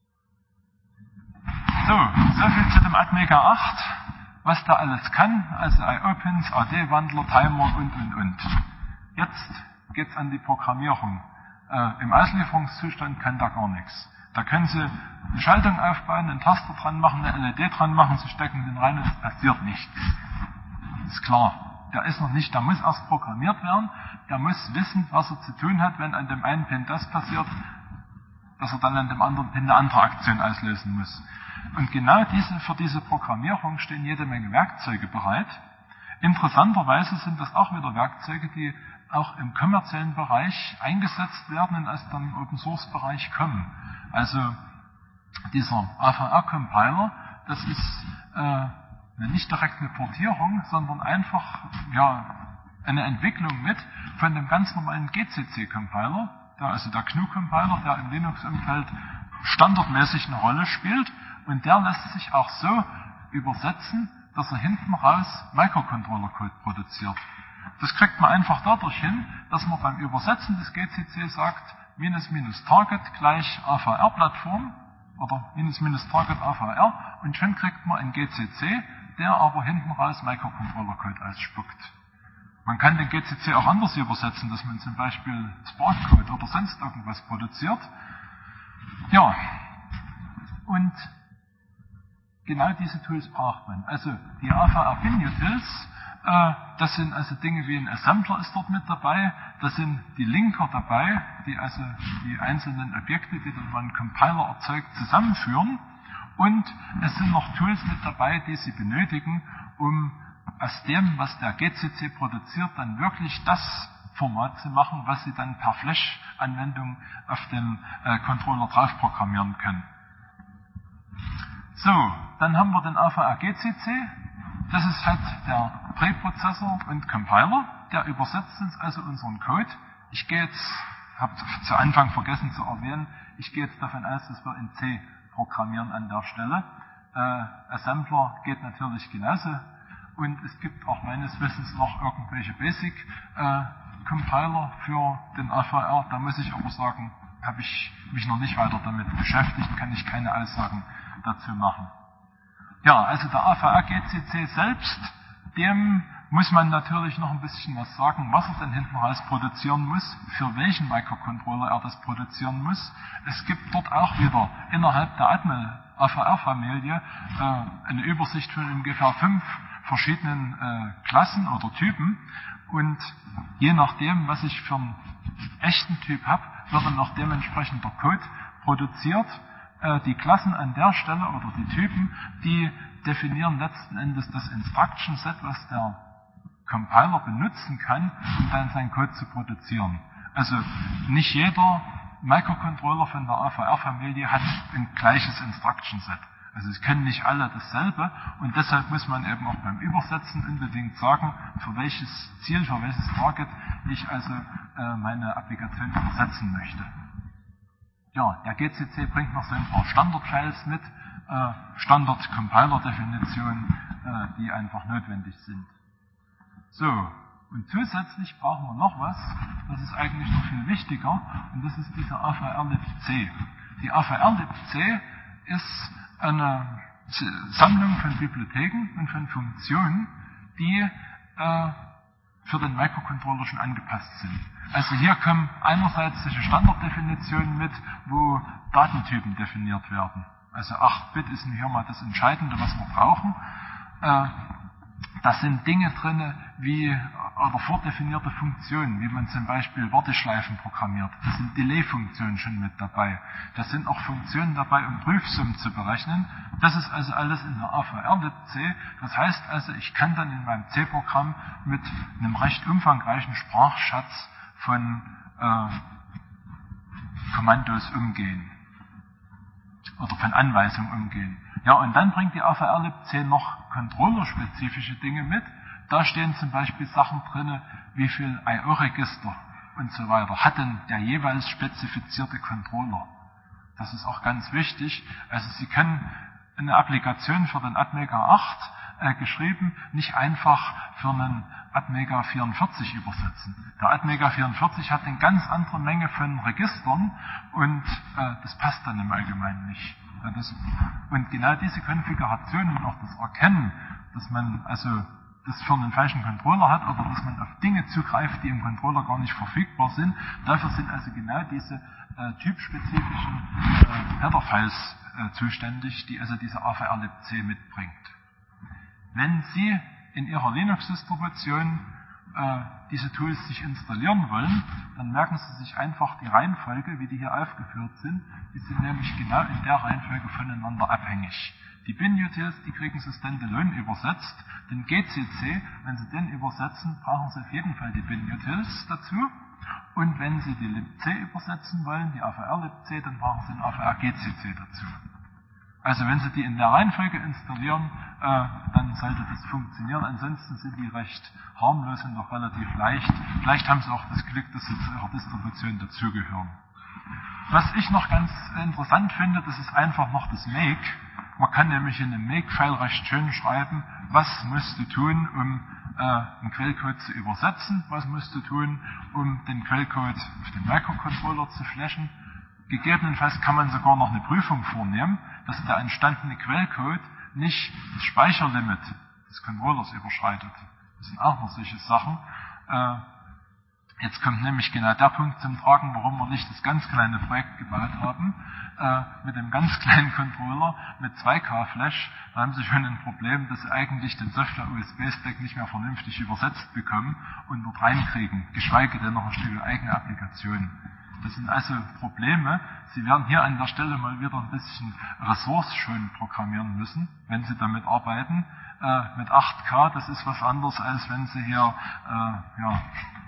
So, soviel zu dem Atmega acht, was da alles kann, also I O-Pins, A D-Wandler, Timer und und und. Jetzt geht's an die Programmierung. Äh, Im Auslieferungszustand kann da gar nichts. Da können Sie eine Schaltung aufbauen, einen Taster dran machen, eine L E D dran machen, Sie stecken den rein und es passiert nichts. Ist klar. Der ist noch nicht, der muss erst programmiert werden, der muss wissen, was er zu tun hat, wenn an dem einen Pin das passiert, dass er dann an dem anderen Pin eine andere Aktion auslösen muss. Und genau diese, für diese Programmierung stehen jede Menge Werkzeuge bereit. Interessanterweise sind das auch wieder Werkzeuge, die auch im kommerziellen Bereich eingesetzt werden und aus dem Open-Source-Bereich kommen. Also dieser A V R-Compiler, das ist äh, eine nicht direkte Portierung, sondern einfach ja, eine Entwicklung mit von dem ganz normalen G C C-Compiler, der, also der G N U-Compiler, der im Linux-Umfeld standardmäßig eine Rolle spielt, und der lässt sich auch so übersetzen, dass er hinten raus Microcontroller-Code produziert. Das kriegt man einfach dadurch hin, dass man beim Übersetzen des G C C sagt, minus minus Target gleich A V R-Plattform oder minus minus Target A V R, und schon kriegt man ein G C C, der aber hinten raus Microcontroller-Code ausspuckt. Man kann den G C C auch anders übersetzen, dass man zum Beispiel Spark-Code oder sonst irgendwas produziert. Ja, und genau diese Tools braucht man. Also die A V R-Bin-Utils, äh, das sind also Dinge wie ein Assembler ist dort mit dabei, das sind die Linker dabei, die also die einzelnen Objekte, die dann ein Compiler erzeugt, zusammenführen. Und es sind noch Tools mit dabei, die Sie benötigen, um aus dem, was der G C C produziert, dann wirklich das Format zu machen, was Sie dann per Flash-Anwendung auf den äh, Controller drauf programmieren können. So, dann haben wir den A V R G C C. Das ist halt der Präprozessor und Compiler. Der übersetzt uns also unseren Code. Ich gehe jetzt, habe zu Anfang vergessen zu erwähnen, ich gehe jetzt davon aus, dass wir in C programmieren an der Stelle. Äh, Assembler geht natürlich genauso. Und es gibt auch meines Wissens noch irgendwelche Basic-Compiler äh, für den A V R. Da muss ich aber sagen, habe ich mich noch nicht weiter damit beschäftigt, kann ich keine Aussagen dazu machen. Ja, also der A V R G C C selbst, dem muss man natürlich noch ein bisschen was sagen, was er denn hinten raus produzieren muss, für welchen Microcontroller er das produzieren muss. Es gibt dort auch wieder innerhalb der Atmel A V R-Familie äh, eine Übersicht von ungefähr fünf verschiedenen äh, Klassen oder Typen, und je nachdem, was ich für einen echten Typ habe, wird dann auch dementsprechend der Code produziert. Äh, die Klassen an der Stelle oder die Typen, die definieren letzten Endes das Instruction Set, was der Compiler benutzen kann, um dann seinen Code zu produzieren. Also nicht jeder Microcontroller von der A V R-Familie hat ein gleiches Instruction Set. Also es können nicht alle dasselbe, und deshalb muss man eben auch beim Übersetzen unbedingt sagen, für welches Ziel, für welches Target ich also äh, meine Applikation übersetzen möchte. Ja, der G C C bringt noch so ein paar Standard-Files mit, äh, Standard-Compiler-Definitionen, äh, die einfach notwendig sind. So, und zusätzlich brauchen wir noch was, das ist eigentlich noch viel wichtiger, und das ist dieser A V R-libc. Die A V R-libc ist eine Sammlung von Bibliotheken und von Funktionen, die äh, für den Microcontroller schon angepasst sind. Also hier kommen einerseits solche Standarddefinitionen mit, wo Datentypen definiert werden. Also acht Bit ist hier mal das Entscheidende, was wir brauchen. Äh, Da sind Dinge drin, wie oder vordefinierte Funktionen, wie man zum Beispiel Warteschleifen programmiert. Da sind Delay-Funktionen schon mit dabei. Da sind auch Funktionen dabei, um Prüfsummen zu berechnen. Das ist also alles in der A V R-libc. Das heißt also, ich kann dann in meinem C-Programm mit einem recht umfangreichen Sprachschatz von äh, Kommandos umgehen. Oder von Anweisungen umgehen. Ja, und dann bringt die A V R-libc noch controllerspezifische Dinge mit. Da stehen zum Beispiel Sachen drin, wie viel I O-Register und so weiter hat denn der jeweils spezifizierte Controller. Das ist auch ganz wichtig. Also Sie können eine Applikation für den Atmega acht äh, geschrieben nicht einfach für einen Atmega vierundvierzig übersetzen. Der Atmega vierundvierzig hat eine ganz andere Menge von Registern, und äh, das passt dann im Allgemeinen nicht. Ja, das, und genau diese Konfiguration und auch das Erkennen, dass man also das für einen falschen Controller hat oder dass man auf Dinge zugreift, die im Controller gar nicht verfügbar sind, dafür sind also genau diese äh, typspezifischen äh, Header-Files äh, zuständig, die also diese A V R-libc mitbringt. Wenn Sie in Ihrer Linux-Distribution äh, diese Tools sich installieren wollen, dann merken Sie sich einfach die Reihenfolge, wie die hier aufgeführt sind. Die sind nämlich genau in der Reihenfolge voneinander abhängig. Die Bin-Utils, die kriegen Sie standalone übersetzt. Den G C C, wenn Sie den übersetzen, brauchen Sie auf jeden Fall die Bin-Utils dazu. Und wenn Sie die libc übersetzen wollen, die A V R-libc, dann brauchen Sie den A V R-G C C dazu. Also wenn Sie die in der Reihenfolge installieren, äh, dann sollte das funktionieren. Ansonsten sind die recht harmlos und auch relativ leicht. Vielleicht haben Sie auch das Glück, dass sie zu Ihrer Distribution dazugehören. Was ich noch ganz interessant finde, das ist einfach noch das Make. Man kann nämlich in dem Make-File recht schön schreiben, was musst du tun, um äh, einen Quellcode zu übersetzen, was musst du tun, um den Quellcode auf den Microcontroller zu flashen. Gegebenenfalls kann man sogar noch eine Prüfung vornehmen, dass der entstandene Quellcode nicht das Speicherlimit des Controllers überschreitet. Das sind auch noch solche Sachen. Äh, jetzt kommt nämlich genau der Punkt zum Tragen, warum wir nicht das ganz kleine Projekt gebaut haben, äh, mit dem ganz kleinen Controller mit zwei K Flash. Da haben sie schon ein Problem, dass sie eigentlich den Software-U S B-Stack nicht mehr vernünftig übersetzt bekommen und dort reinkriegen, geschweige denn noch ein Stück eigene Applikationen. Das sind also Probleme. Sie werden hier an der Stelle mal wieder ein bisschen ressourcenschonend programmieren müssen, wenn Sie damit arbeiten. Äh, mit acht K, das ist was anderes, als wenn Sie hier äh, ja,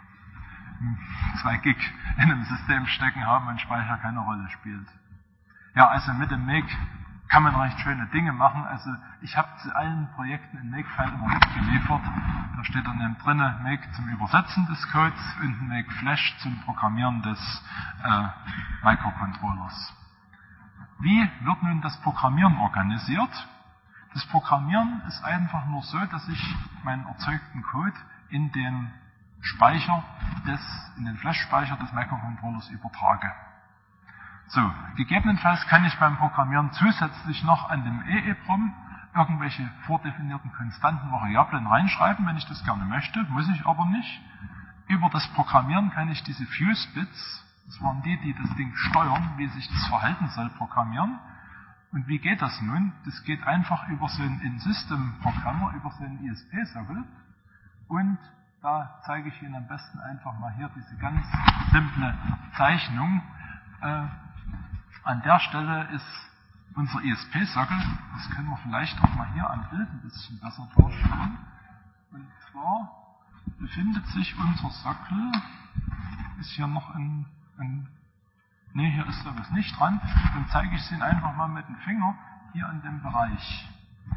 zwei Gig in einem System stecken haben und Speicher keine Rolle spielt. Ja, also mit dem Make kann man recht schöne Dinge machen. Also ich habe zu allen Projekten in Make-File immer mitgeliefert. Da steht dann eben drin Make zum Übersetzen des Codes und Make Flash zum Programmieren des äh, Microcontrollers. Wie wird nun das Programmieren organisiert? Das Programmieren ist einfach nur so, dass ich meinen erzeugten Code in den Speicher des, in den Flash-Speicher des Microcontrollers übertrage. So, gegebenenfalls kann ich beim Programmieren zusätzlich noch an dem E EEPROM irgendwelche vordefinierten konstanten Variablen reinschreiben, wenn ich das gerne möchte, muss ich aber nicht. Über das Programmieren kann ich diese Fuse-Bits, das waren die, die das Ding steuern, wie sich das verhalten soll, programmieren. Und wie geht das nun? Das geht einfach über so einen In-System-Programmer, über so einen I S P-Sockel. Und da zeige ich Ihnen am besten einfach mal hier diese ganz simple Zeichnung. Äh, An der Stelle ist unser I S P-Sockel, das können wir vielleicht auch mal hier am Bild ein bisschen besser darstellen. Und zwar befindet sich unser Sockel, ist hier noch ein, ein ne, hier ist da was nicht dran, dann zeige ich es Ihnen einfach mal mit dem Finger hier an dem Bereich.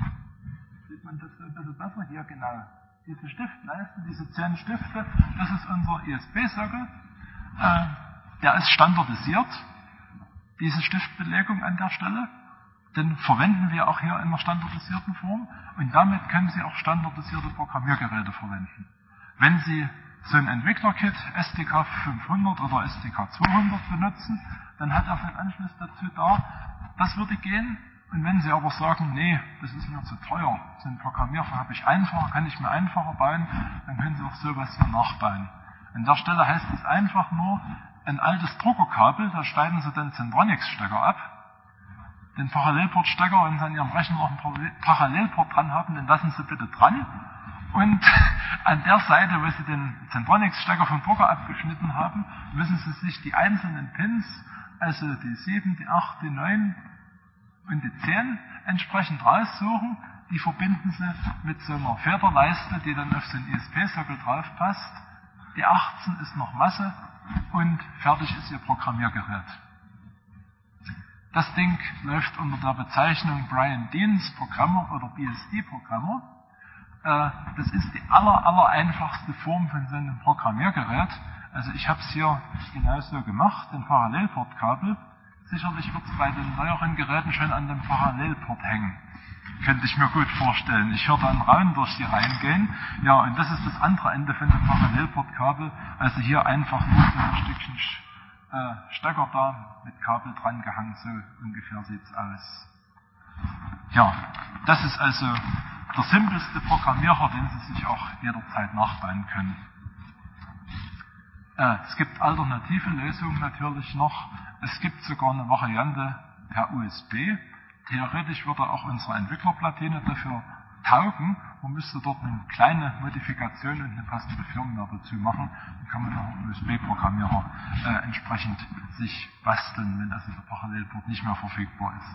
Sieht man das so ein bisschen besser? Hier genau. Diese Stiftleisten, diese zehn Stifte, das ist unser I S P-Sockel. Äh, der ist standardisiert. Diese Stiftbelegung an der Stelle, den verwenden wir auch hier in einer standardisierten Form und damit können Sie auch standardisierte Programmiergeräte verwenden. Wenn Sie so ein Entwicklerkit S D K fünfhundert oder S D K zweihundert benutzen, dann hat er den Anschluss dazu da, das würde gehen. Und wenn Sie aber sagen, nee, das ist mir zu teuer, so ein Programmierer habe ich einfacher, kann ich mir einfacher bauen, dann können Sie auch sowas hier nachbauen. An der Stelle heißt es einfach nur, ein altes Druckerkabel, da schneiden Sie den Centronics-Stecker ab, den Parallelport-Stecker, wenn Sie an Ihrem Rechner noch einen Parallelport dran haben, den lassen Sie bitte dran. Und an der Seite, wo Sie den Centronics-Stecker vom Drucker abgeschnitten haben, müssen Sie sich die einzelnen Pins, also die sieben, die acht, die neun und die zehn, entsprechend raussuchen. Die verbinden Sie mit so einer Federleiste, die dann auf so einen I S P-Sockel drauf passt. Die achtzehn ist noch Masse. Und fertig ist Ihr Programmiergerät. Das Ding läuft unter der Bezeichnung Brian Deans Programmer oder B S D-Programmer. Äh, das ist die aller, aller einfachste Form von so einem Programmiergerät. Also ich habe es hier genauso gemacht, den Parallelportkabel. Sicherlich wird es bei den neueren Geräten schon an dem Parallelport hängen. Könnte ich mir gut vorstellen. Ich höre da einen Raum durch die reingehen. Ja, und das ist das andere Ende von dem Parallelportkabel. Also hier einfach nur so ein Stückchen äh, Stecker da mit Kabel dran gehangen. So ungefähr sieht es aus. Ja, das ist also der simpelste Programmierer, den Sie sich auch jederzeit nachbauen können. Äh, es gibt alternative Lösungen natürlich noch. Es gibt sogar eine Variante per U S B. Theoretisch würde auch unsere Entwicklerplatine dafür taugen. Man müsste dort eine kleine Modifikation und eine passende Firmware dazu machen. Dann kann man noch einen U S B-Programmierer äh, entsprechend sich basteln, wenn also der Parallelport nicht mehr verfügbar ist.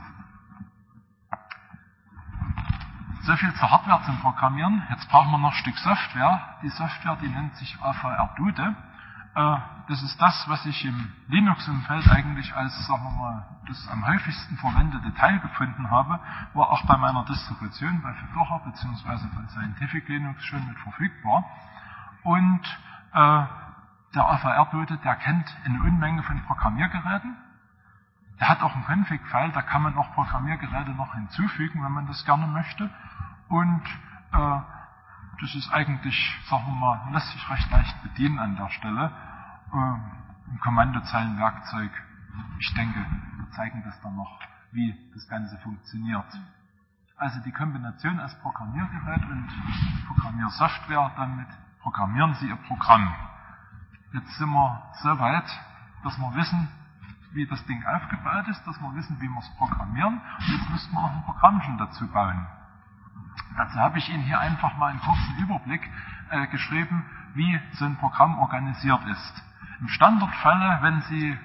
So viel zur Hardware zum Programmieren. Jetzt brauchen wir noch ein Stück Software. Die Software, die nennt sich A V R Dude. Das ist das, was ich im Linux-Umfeld eigentlich als, sagen wir mal, das am häufigsten verwendete Teil gefunden habe, war auch bei meiner Distribution bei Fedora bzw. bei Scientific Linux schon mit verfügbar. Und äh, der A V R-Bote, der kennt eine Unmenge von Programmiergeräten. Der hat auch einen Config-File, da kann man auch Programmiergeräte noch hinzufügen, wenn man das gerne möchte. Und äh, das ist eigentlich, sagen wir mal, lässt sich recht leicht bedienen an der Stelle. Ähm, Im Kommandozeilenwerkzeug, ich denke, wir zeigen das dann noch, wie das Ganze funktioniert. Also die Kombination aus Programmiergerät und Programmiersoftware, damit programmieren Sie Ihr Programm. Jetzt sind wir so weit, dass wir wissen, wie das Ding aufgebaut ist, dass wir wissen, wie wir es programmieren. Und jetzt müssten wir noch ein Programmchen dazu bauen. Dazu habe ich Ihnen hier einfach mal einen kurzen Überblick äh, geschrieben, wie so ein Programm organisiert ist. Im Standardfalle, wenn Sie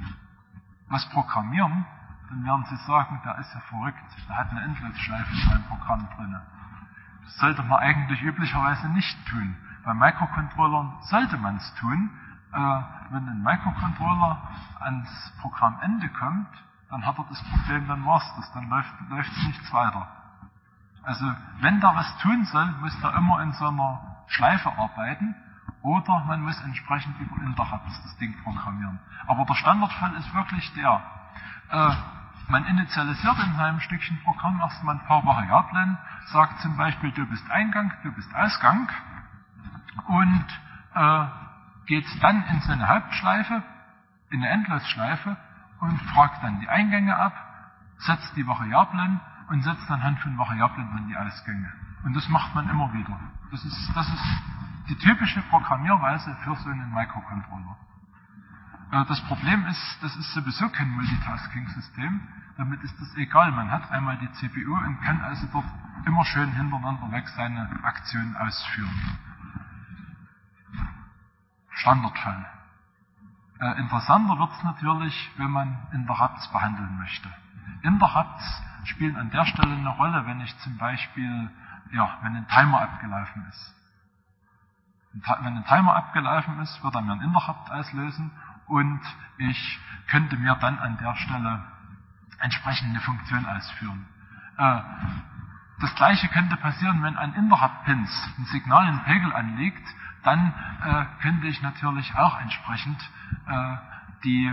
was programmieren, dann werden Sie sagen, der ist ja verrückt, der hat eine Endlosschleife in seinem Programm drin. Das sollte man eigentlich üblicherweise nicht tun. Bei Microcontrollern sollte man es tun. Äh, wenn ein Microcontroller ans Programmende kommt, dann hat er das Problem, dann war's das, dann läuft es nichts weiter. Also wenn da was tun soll, muss da immer in so einer Schleife arbeiten oder man muss entsprechend über Interrupts das Ding programmieren. Aber der Standardfall ist wirklich der, äh, man initialisiert in seinem Stückchen Programm erstmal ein paar Variablen, sagt zum Beispiel, du bist Eingang, du bist Ausgang und äh, geht dann in seine Hauptschleife, in eine Endlosschleife und fragt dann die Eingänge ab, setzt die Variablen und setzt anhand von Variablen dann die Ausgänge. Und das macht man immer wieder. Das ist, das ist die typische Programmierweise für so einen Microcontroller. Äh, das Problem ist, das ist sowieso kein Multitasking-System. Damit ist das egal. Man hat einmal die C P U und kann also dort immer schön hintereinander weg seine Aktion ausführen. Standardfall. Äh, interessanter wird es natürlich, wenn man Interrupts behandeln möchte. Interrupts spielen an der Stelle eine Rolle, wenn ich zum Beispiel, ja, wenn ein Timer abgelaufen ist. Wenn ein Timer abgelaufen ist, wird er mir ein Interrupt auslösen und ich könnte mir dann an der Stelle entsprechend eine Funktion ausführen. Äh, das gleiche könnte passieren, wenn an Interrupt-Pins ein Signal in Pegel anliegt, dann äh, könnte ich natürlich auch entsprechend äh, die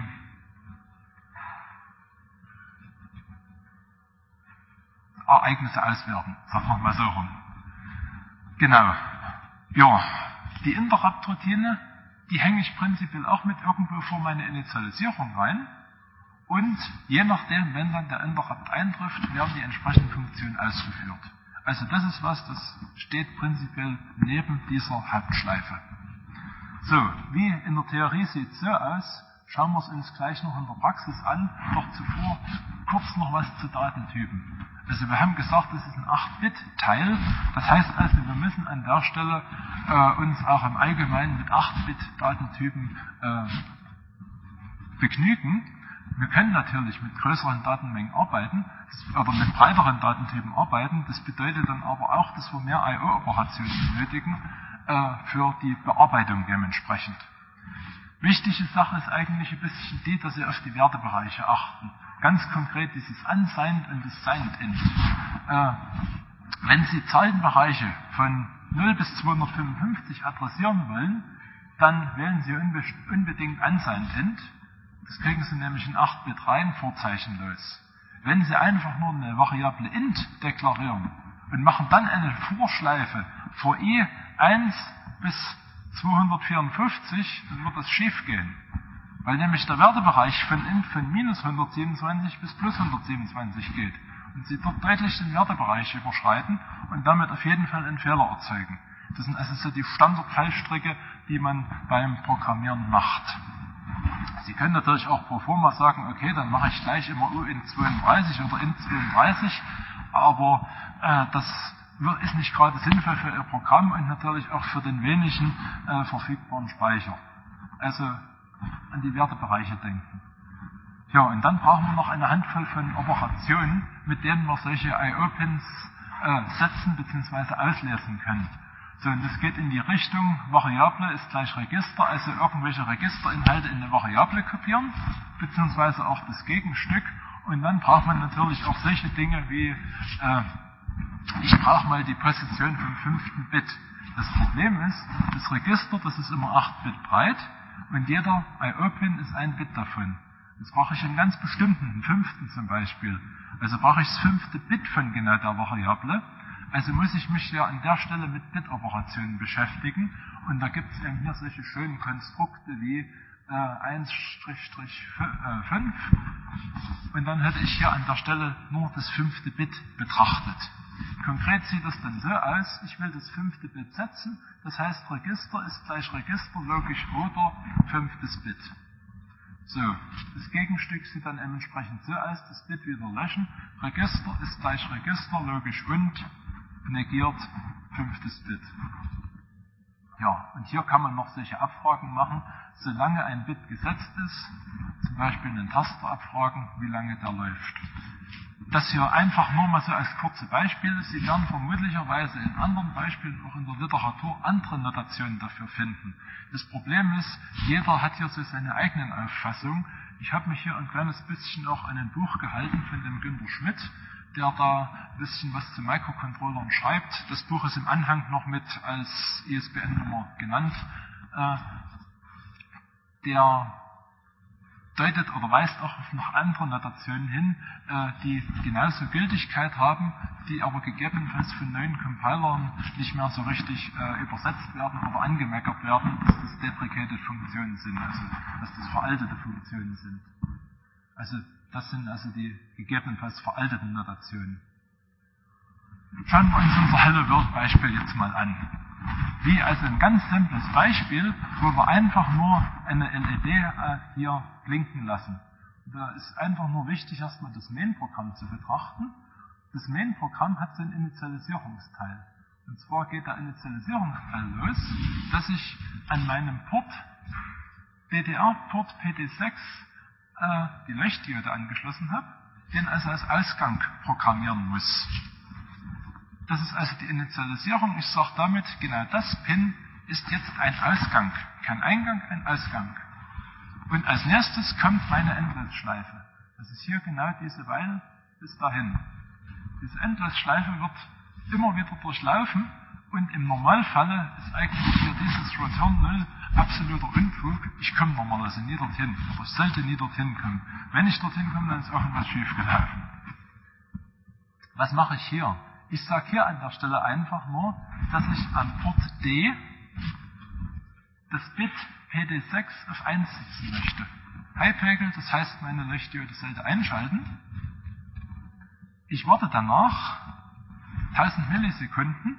Ereignisse auswerten, sagen wir mal so rum. Genau. Ja, die Interrupt-Routine, die hänge ich prinzipiell auch mit irgendwo vor meine Initialisierung rein. Und je nachdem, wenn dann der Interrupt eintrifft, werden die entsprechenden Funktionen ausgeführt. Also das ist was, das steht prinzipiell neben dieser Hauptschleife. So, wie in der Theorie sieht es so aus, schauen wir es uns gleich noch in der Praxis an, doch zuvor kurz noch was zu Datentypen. Also wir haben gesagt, das ist ein acht Bit Teil, das heißt also, wir müssen an der Stelle äh, uns auch im Allgemeinen mit acht Bit Datentypen äh, begnügen. Wir können natürlich mit größeren Datenmengen arbeiten, oder mit breiteren Datentypen arbeiten. Das bedeutet dann aber auch, dass wir mehr I O-Operationen benötigen äh, für die Bearbeitung dementsprechend. Wichtige Sache ist eigentlich ein bisschen die, dass Sie auf die Wertebereiche achten. Ganz konkret dieses Unsigned und das Signed-Int. Äh, wenn Sie Zahlenbereiche von null bis zweihundertfünfundfünfzig adressieren wollen, dann wählen Sie unbe- unbedingt Unsigned-Int. Das kriegen Sie nämlich in acht Bit rein, vorzeichenlos. Wenn Sie einfach nur eine Variable int deklarieren und machen dann eine Vorschleife vor i eins bis zweihundertvierundfünfzig, dann wird das schief gehen. Weil nämlich der Wertebereich von int von minus hundertsiebenundzwanzig bis plus hundertsiebenundzwanzig geht. Und Sie dort deutlich den Wertebereich überschreiten und damit auf jeden Fall einen Fehler erzeugen. Das sind also so die Standardfallstricke, die man beim Programmieren macht. Sie können natürlich auch pro forma sagen, okay, dann mache ich gleich immer U int zweiunddreißig oder int zweiunddreißig, aber äh, das ist nicht gerade sinnvoll für Ihr Programm und natürlich auch für den wenigen äh, verfügbaren Speicher. Also an die Wertebereiche denken. Ja, und dann brauchen wir noch eine Handvoll von Operationen, mit denen wir solche I O-Pins äh, setzen bzw. auslesen können. So, und das geht in die Richtung, Variable ist gleich Register, also irgendwelche Registerinhalte in eine Variable kopieren, beziehungsweise auch das Gegenstück. Und dann braucht man natürlich auch solche Dinge wie, äh, ich brauche mal die Position vom fünften Bit. Das Problem ist, das Register, das ist immer acht Bit breit und jeder I O-Pin ist ein Bit davon. Das brauche ich einen ganz bestimmten, einen fünften zum Beispiel. Also brauche ich das fünfte Bit von genau der Variable. Also muss ich mich ja an der Stelle mit Bit-Operationen beschäftigen. Und da gibt es eben hier solche schönen Konstrukte wie äh, eins fünf. Und dann hätte ich hier an der Stelle nur das fünfte Bit betrachtet. Konkret sieht das dann so aus, ich will das fünfte Bit setzen. Das heißt, Register ist gleich Register, logisch oder fünftes Bit. So, das Gegenstück sieht dann entsprechend so aus, das Bit wieder löschen. Register ist gleich Register, logisch und negiert fünftes Bit. Ja, und hier kann man noch solche Abfragen machen, solange ein Bit gesetzt ist, zum Beispiel einen Taster abfragen, wie lange der läuft. Das hier einfach nur mal so als kurze Beispiele. Sie werden vermutlicherweise in anderen Beispielen auch in der Literatur andere Notationen dafür finden. Das Problem ist, jeder hat hier so seine eigenen Auffassungen. Ich habe mich hier ein kleines bisschen auch an ein Buch gehalten von dem Günter Schmidt, der da ein bisschen was zu Microcontrollern schreibt. Das Buch ist im Anhang noch mit als I S B N-Nummer genannt. Äh, der deutet oder weist auch auf noch andere Notationen hin, äh, die genauso Gültigkeit haben, die aber gegebenenfalls von neuen Compilern nicht mehr so richtig äh, übersetzt werden oder angemeckert werden, dass das deprecated Funktionen sind, also dass das veraltete Funktionen sind. Also das sind also die gegebenenfalls veralteten Notationen. Schauen wir uns unser Hello World Beispiel jetzt mal an. Wie also ein ganz simples Beispiel, wo wir einfach nur eine L E D äh, hier blinken lassen. Da ist einfach nur wichtig, erstmal das Main-Programm zu betrachten. Das Main-Programm hat so einen Initialisierungsteil. Und zwar geht der Initialisierungsteil los, dass ich an meinem Port D D R-Port P D sechs äh, die Leuchtdiode angeschlossen habe, den also als Ausgang programmieren muss. Das ist also die Initialisierung. Ich sage damit, genau das Pin ist jetzt ein Ausgang. Kein Eingang, ein Ausgang. Und als nächstes kommt meine Endlosschleife. Das ist hier genau diese Weile bis dahin. Diese Endlosschleife wird immer wieder durchlaufen und im Normalfalle ist eigentlich hier dieses Return null absoluter Unfug. Ich komme normalerweise nie dorthin, aber ich sollte nie dorthin kommen. Wenn ich dorthin komme, dann ist irgendwas schief gelaufen. Was mache ich hier? Ich sage hier an der Stelle einfach nur, dass ich am Port D das Bit P D sechs auf eins setzen möchte. High-Pegel, das heißt, meine Leuchtdiode sollte einschalten. Ich warte danach tausend Millisekunden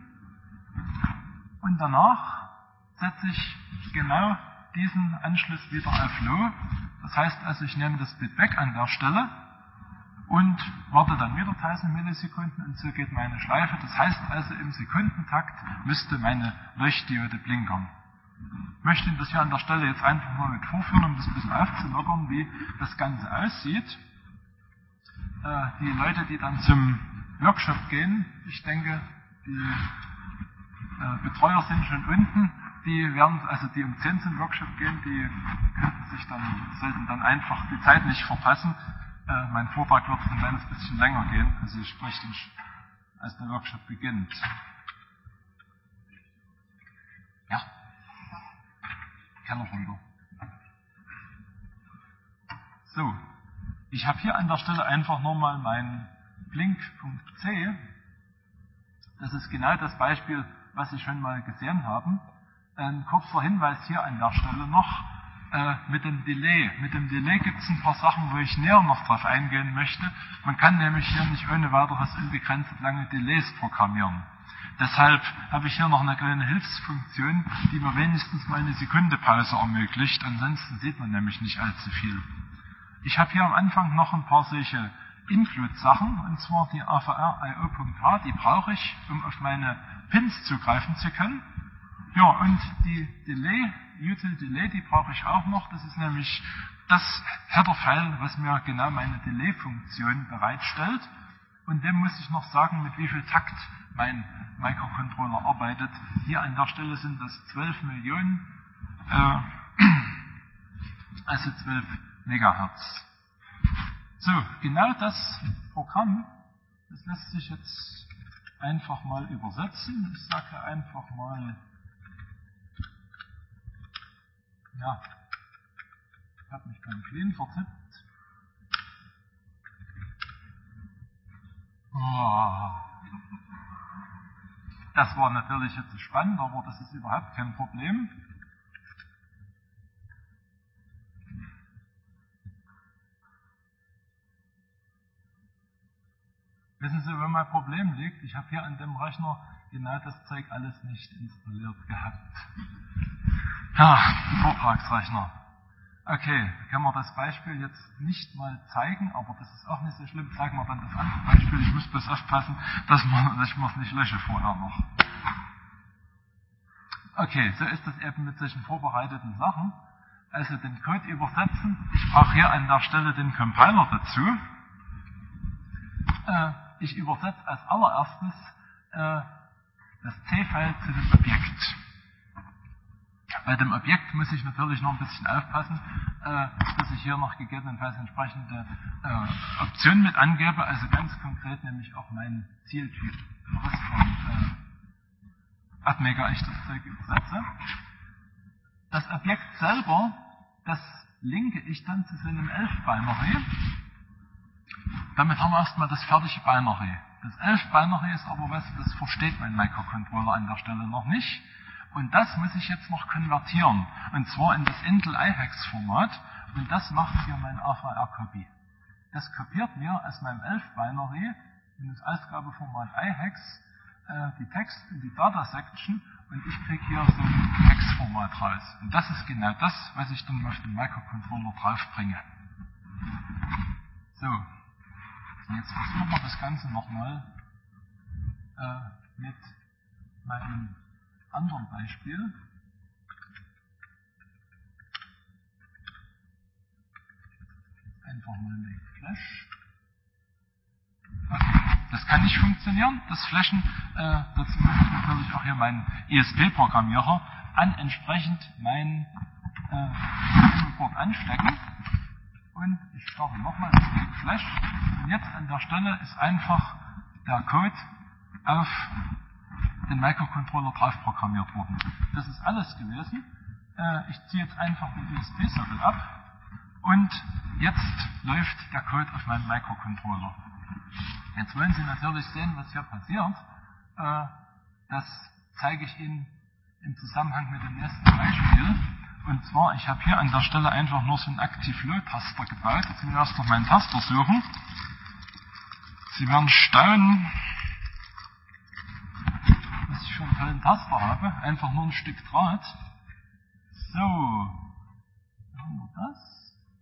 und danach setze ich genau diesen Anschluss wieder auf Low. Das heißt also, ich nehme das Bit weg an der Stelle und warte dann wieder tausend Millisekunden und so geht meine Schleife. Das heißt also, im Sekundentakt müsste meine Leuchtdiode blinkern. Ich möchte Ihnen das hier an der Stelle jetzt einfach mal mit vorführen, um das ein bisschen aufzulockern, wie das Ganze aussieht. Äh, die Leute, die dann zum Workshop gehen, ich denke, die äh, Betreuer sind schon unten, die werden, also die um zehn zum Workshop gehen, die könnten sich dann, sollten dann einfach die Zeit nicht verpassen. Äh, mein Vortrag wird ein kleines bisschen länger gehen, also ich spreche nicht, als der Workshop beginnt. Ja. Keller runter. So. Ich habe hier an der Stelle einfach nur mal mein Blink.c. Das ist genau das Beispiel, was Sie schon mal gesehen haben. Ein kurzer Hinweis hier an der Stelle noch äh, mit dem Delay. Mit dem Delay gibt es ein paar Sachen, wo ich näher noch drauf eingehen möchte. Man kann nämlich hier nicht ohne weiteres unbegrenzt lange Delays programmieren. Deshalb habe ich hier noch eine kleine Hilfsfunktion, die mir wenigstens mal eine Sekunde Pause ermöglicht. Ansonsten sieht man nämlich nicht allzu viel. Ich habe hier am Anfang noch ein paar solche Include-Sachen, und zwar die A V R I O.H, die brauche ich, um auf meine Pins zugreifen zu können. Ja, und die Delay, Util Delay, die brauche ich auch noch. Das ist nämlich das Header-File, was mir genau meine Delay-Funktion bereitstellt. und dem muss ich noch sagen, mit wie viel Takt mein Microcontroller arbeitet. Hier an der Stelle sind das zwölf Millionen, äh, also zwölf Megahertz. So, genau das Programm, das lässt sich jetzt einfach mal übersetzen. Ich sage einfach mal, ja, ich habe mich beim Clean vertippt. Oh. Das war natürlich jetzt spannend, aber das ist überhaupt kein Problem. Wissen Sie, wo mein Problem liegt? Ich habe hier an dem Rechner genau das Zeug alles nicht installiert gehabt. Ja, Vortragsrechner. Okay, können wir das Beispiel jetzt nicht mal zeigen, aber das ist auch nicht so schlimm. Zeigen wir dann das andere Beispiel. Ich muss bloß aufpassen, dass man, dass ich es nicht lösche vorher noch. Okay, so ist das eben mit solchen vorbereiteten Sachen. Also den Code übersetzen. Ich brauche hier an der Stelle den Compiler dazu. Äh, ich übersetze als allererstes äh, das C-File zu dem Objekt. Bei dem Objekt muss ich natürlich noch ein bisschen aufpassen, äh, dass ich hier noch gegebenenfalls entsprechende äh, Optionen mit angebe, also ganz konkret nämlich auch meinen Zieltyp. Den Rest von äh, Atmega ich das Zeug übersetze. Das Objekt selber, das linke ich dann zu so einem elf-Binary. Damit haben wir erstmal das fertige Binary. Das elf-Binary ist aber was, das versteht mein Microcontroller an der Stelle noch nicht. Und das muss ich jetzt noch konvertieren. Und zwar in das Intel I HEX-Format. Und das macht hier mein A V R-Copy. Das kopiert mir aus meinem elf-Binary in das Ausgabeformat I HEX äh, die Text- und die Data-Section. Und ich kriege hier so ein Hex-Format raus. Und das ist genau das, was ich dann auf den Microcontroller draufbringe. So. Und jetzt versuchen wir das Ganze nochmal äh, mit meinem anderen Beispiel. Einfach mal make flash. Okay, das kann nicht funktionieren, das Flashen. Äh, dazu muss ich natürlich auch hier meinen E S P-Programmierer an entsprechend mein äh, Board anstecken. Und ich starte nochmal das make flash. Und jetzt an der Stelle ist einfach der Code auf den Microcontroller drauf programmiert worden. Das ist alles gewesen. Äh, ich ziehe jetzt einfach den U S B-Socket ab und jetzt läuft der Code auf meinem Microcontroller. Jetzt wollen Sie natürlich sehen, was hier passiert. Äh, das zeige ich Ihnen im Zusammenhang mit dem nächsten Beispiel. Und zwar, ich habe hier an der Stelle einfach nur so einen Active-Low-Taster gebaut. Jetzt müssen wir erst noch meinen Taster suchen. Sie werden staunen, dass ich schon einen tollen Taster habe. Einfach nur ein Stück Draht. So. Haben wir das?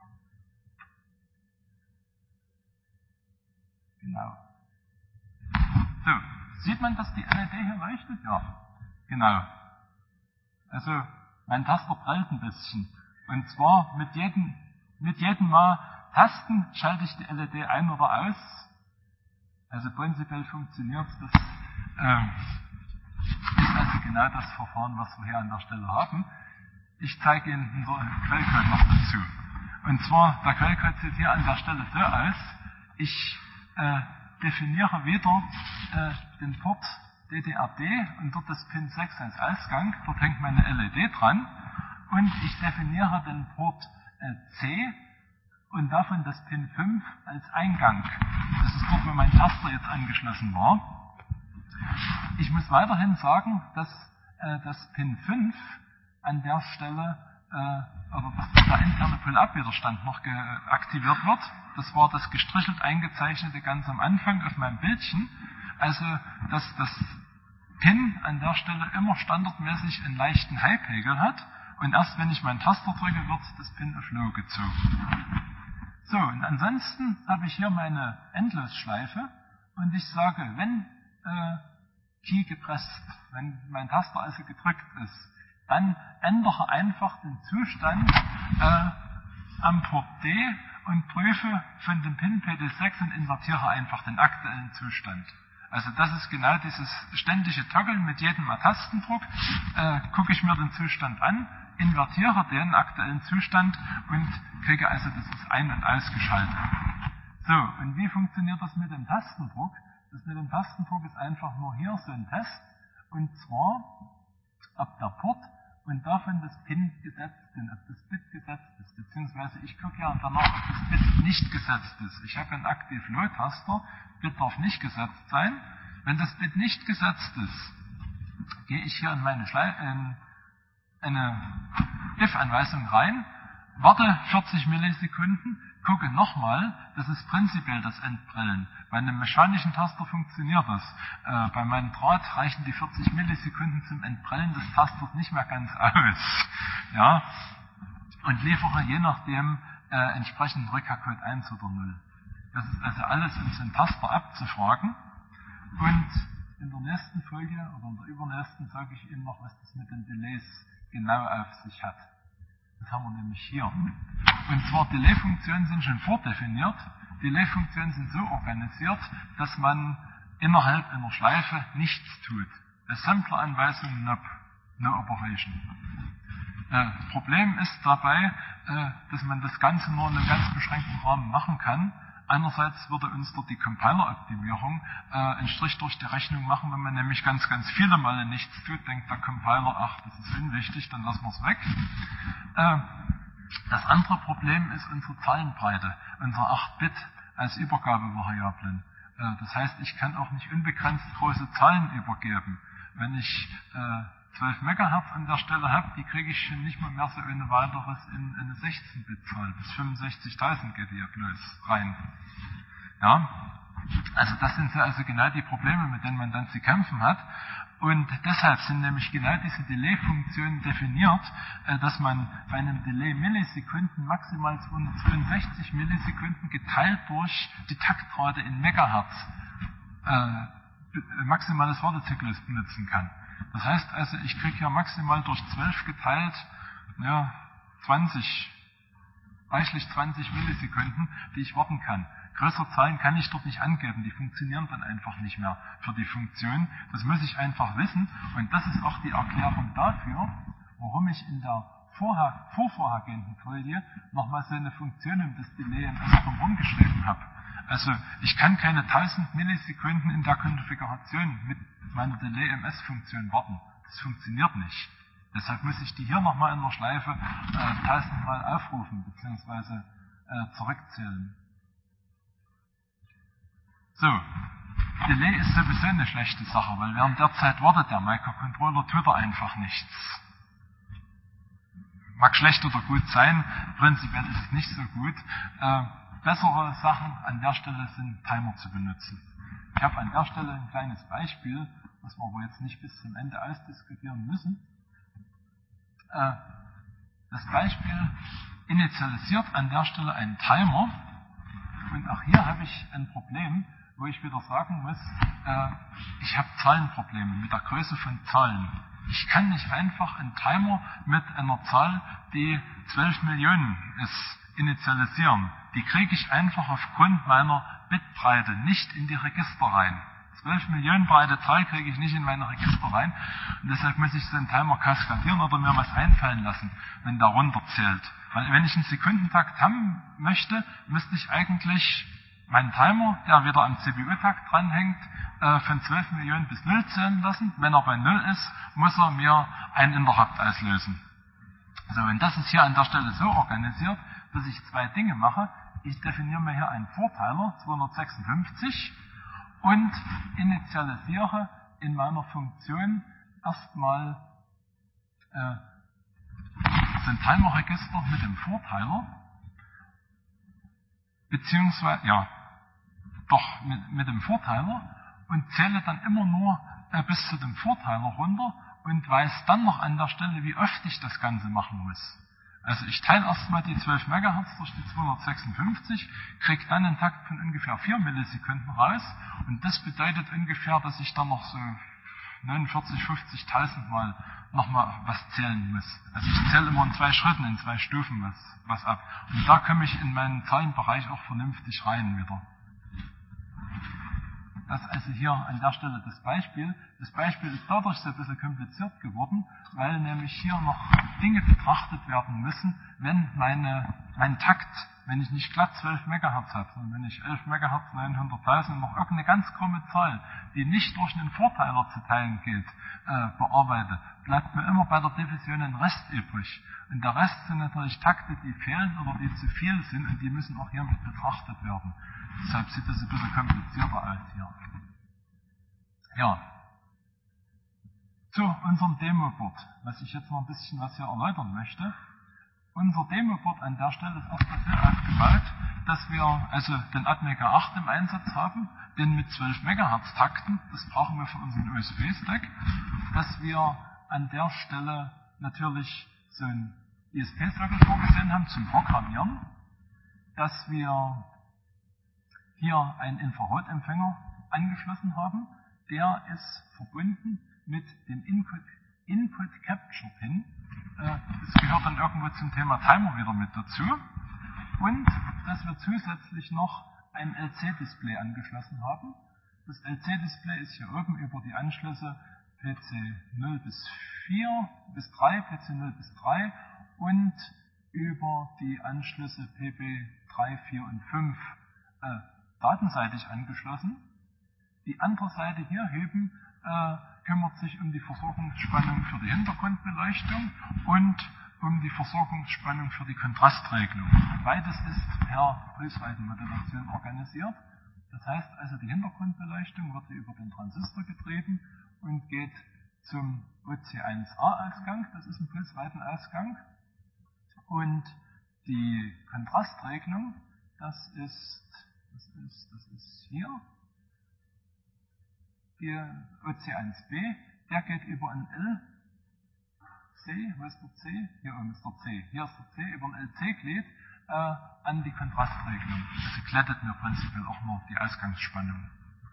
Genau. So. Sieht man, dass die L E D hier leuchtet? Ja. Genau. Also, mein Taster prellt ein bisschen. Und zwar mit jedem, mit jedem Mal Tasten schalte ich die L E D ein oder aus. Also prinzipiell funktioniert das. Ähm, ist also genau das Verfahren, was wir hier an der Stelle haben. Ich zeige Ihnen den Quellcode noch dazu. Und zwar, der Quellcode sieht hier an der Stelle so aus. Ich äh, definiere wieder äh, den Port D D R D und dort das Pin sechs als Ausgang. Dort hängt meine L E D dran. Und ich definiere den Port äh, C und davon das Pin fünf als Eingang. Das ist dort, wo mein Taster jetzt angeschlossen war. Ich muss weiterhin sagen, dass äh, das Pin fünf an der Stelle, äh, oder dass der interne Pull-Up-Widerstand noch aktiviert wird. Das war das gestrichelt eingezeichnete ganz am Anfang auf meinem Bildchen. Also, dass das Pin an der Stelle immer standardmäßig einen leichten High-Pegel hat und erst wenn ich meinen Taster drücke, wird das Pin auf Low gezogen. So, und ansonsten habe ich hier meine Endlosschleife und ich sage, wenn äh, Key gepresst, wenn mein Taster also gedrückt ist, dann ändere einfach den Zustand äh, am Port D und prüfe von dem Pin P D sechs und invertiere einfach den aktuellen Zustand. Also das ist genau dieses ständige Toggeln mit jedem Tastendruck. Äh, gucke ich mir den Zustand an, invertiere den aktuellen Zustand und kriege also das ein- und ausgeschaltet. So, und wie funktioniert das mit dem Tastendruck? Das mit dem Tastendruck ist einfach nur hier so ein Test. Und zwar, ob der Port und davon das Pin gesetzt sind, ob das Bit gesetzt ist. Beziehungsweise ich gucke ja danach, ob das Bit nicht gesetzt ist. Ich habe einen Aktiv-Low-Taster, Bit darf nicht gesetzt sein. Wenn das Bit nicht gesetzt ist, gehe ich hier in meine Schle- in eine if-Anweisung rein, warte vierzig Millisekunden, gucke nochmal, das ist prinzipiell das Entprellen. Bei einem mechanischen Taster funktioniert das. Äh, bei meinem Draht reichen die vierzig Millisekunden zum Entprellen des Tasters nicht mehr ganz aus. Ja? Und liefere je nachdem äh, entsprechend Rückkehrcode eins oder null. Das ist also alles in so einem Taster abzufragen. Und in der nächsten Folge oder in der übernächsten sage ich Ihnen noch, was das mit den Delays genau auf sich hat. Das haben wir nämlich hier. Und zwar Delay-Funktionen sind schon vordefiniert. Delay-Funktionen sind so organisiert, dass man innerhalb einer Schleife nichts tut. Assembler-Anweisung, nope, no operation. Äh, Problem ist dabei, äh, dass man das Ganze nur in einem ganz beschränkten Rahmen machen kann. Einerseits würde uns dort die Compiler-Optimierung äh, einen Strich durch die Rechnung machen, wenn man nämlich ganz, ganz viele Male nichts tut, denkt der Compiler, ach, das ist unwichtig, dann lassen wir es weg. Äh, das andere Problem ist unsere Zahlenbreite, unsere acht Bit als Übergabevariablen. Äh, das heißt, ich kann auch nicht unbegrenzt große Zahlen übergeben. Wenn ich äh, zwölf Megahertz an der Stelle habe, die kriege ich schon nicht mal mehr so ohne weiteres in eine sechzehn Bit Zahl. Bis fünfundsechzigtausend geht die ja bloß rein. Ja, also das sind so also genau die Probleme, mit denen man dann zu kämpfen hat. Und deshalb sind nämlich genau diese Delay-Funktionen definiert, dass man bei einem Delay Millisekunden maximal zweihundertzweiundsechzig Millisekunden geteilt durch die Taktrate in Megahertz äh, maximales Wartezyklus benutzen kann. Das heißt also, ich kriege ja maximal durch zwölf geteilt, ja, zwanzig, reichlich zwanzig Millisekunden, die ich warten kann. Größere Zahlen kann ich dort nicht angeben, die funktionieren dann einfach nicht mehr für die Funktion. Das muss ich einfach wissen und das ist auch die Erklärung dafür, warum ich in der vorher, vorvorhergehenden Folie nochmal so eine Funktion um das Delay im S drumherum geschrieben habe. Also ich kann keine tausend Millisekunden in der Konfiguration mit meiner Delay-M S-Funktion warten. Das funktioniert nicht. Deshalb muss ich die hier nochmal in der Schleife äh, tausendmal aufrufen bzw. Äh, zurückzählen. So, Delay ist sowieso eine schlechte Sache, weil während der Zeit wartet der Microcontroller, tut er einfach nichts. Mag schlecht oder gut sein, prinzipiell ist es nicht so gut. Äh, bessere Sachen an der Stelle sind Timer zu benutzen. Ich habe an der Stelle ein kleines Beispiel, was wir aber jetzt nicht bis zum Ende ausdiskutieren müssen. Äh, das Beispiel initialisiert an der Stelle einen Timer und auch hier habe ich ein Problem, wo ich wieder sagen muss, äh, ich habe Zahlenprobleme mit der Größe von Zahlen. Ich kann nicht einfach einen Timer mit einer Zahl, die zwölf Millionen ist, initialisieren. Die kriege ich einfach aufgrund meiner Bitbreite nicht in die Register rein. zwölf Millionen breite Zahl kriege ich nicht in meine Register rein und deshalb muss ich so einen Timer kaskadieren oder mir was einfallen lassen, wenn der runterzählt. Weil wenn ich einen Sekundentakt haben möchte, müsste ich eigentlich meinen Timer, der wieder am C P U-Takt dranhängt, äh, von zwölf Millionen bis null zählen lassen. Wenn er bei null ist, muss er mir einen Interrupt auslösen. So, und das ist hier an der Stelle so organisiert, dass ich zwei Dinge mache. Ich definiere mir hier einen Vorteiler, zweihundertsechsundfünfzig, und initialisiere in meiner Funktion erstmal äh, so ein Timerregister mit dem Vorteiler, beziehungsweise, ja, doch mit, mit dem Vorteiler und zähle dann immer nur äh, bis zu dem Vorteiler runter und weiß dann noch an der Stelle, wie oft ich das Ganze machen muss. Also ich teile erstmal die zwölf Megahertz durch die zweihundertsechsundfünfzig, kriege dann einen Takt von ungefähr vier Millisekunden raus und das bedeutet ungefähr, dass ich dann noch so neunundvierzig, fünfzigtausend Mal nochmal was zählen muss. Also ich zähle immer in zwei Schritten, in zwei Stufen was, was ab. Und da komme ich in meinen Zahlenbereich auch vernünftig rein wieder. Das ist also hier an der Stelle das Beispiel. Das Beispiel ist dadurch so ein bisschen kompliziert geworden, weil nämlich hier noch Dinge betrachtet werden müssen, wenn meine, mein Takt, wenn ich nicht glatt zwölf Megahertz habe, sondern wenn ich elf Megahertz, neunhunderttausend, noch irgendeine ganz krumme Zahl, die nicht durch einen Vorteiler zu teilen geht, äh, bearbeite, bleibt mir immer bei der Division ein Rest übrig. Und der Rest sind natürlich Takte, die fehlen oder die zu viel sind, und die müssen auch hier mit betrachtet werden. Deshalb sieht das ein bisschen komplizierter aus hier. Ja. Zu unserem Demo-Board, was ich jetzt noch ein bisschen was hier erläutern möchte. Unser Demo-Board an der Stelle ist erstmal so aufgebaut, dass wir also den Atmega acht im Einsatz haben, den mit zwölf Megahertz Takten, das brauchen wir für unseren U S B-Stack, dass wir an der Stelle natürlich so ein I S P-Sockel vorgesehen haben zum Programmieren, dass wir hier einen Infrarotempfänger angeschlossen haben, der ist verbunden mit dem Input, Input Capture Pin. Das gehört dann irgendwo zum Thema Timer wieder mit dazu. Und dass wir zusätzlich noch ein L C-Display angeschlossen haben. Das L C-Display ist hier oben über die Anschlüsse P C null bis vier bis drei, P C null bis drei und über die Anschlüsse P B drei, vier und fünf äh, datenseitig angeschlossen. Die andere Seite hier heben äh, kümmert sich um die Versorgungsspannung für die Hintergrundbeleuchtung und um die Versorgungsspannung für die Kontrastregelung. Beides ist per Pulsweitenmodulation organisiert. Das heißt also, die Hintergrundbeleuchtung wird hier über den Transistor getrieben und geht zum O C eins A-Ausgang, das ist ein Pulsweitenausgang. Und die Kontrastregelung, das ist, das ist, das ist hier, der O C eins B, der geht über ein L C, wo ist der C? Hier oben ist der C. Hier ist der C, über ein L C-Glied äh, an die Kontrastregelung. Also glättet mir prinzipiell auch nur die Ausgangsspannung.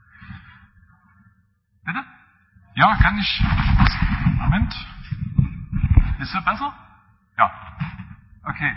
Bitte? Ja, kann ich. Moment. Ist so besser? Ja. Okay.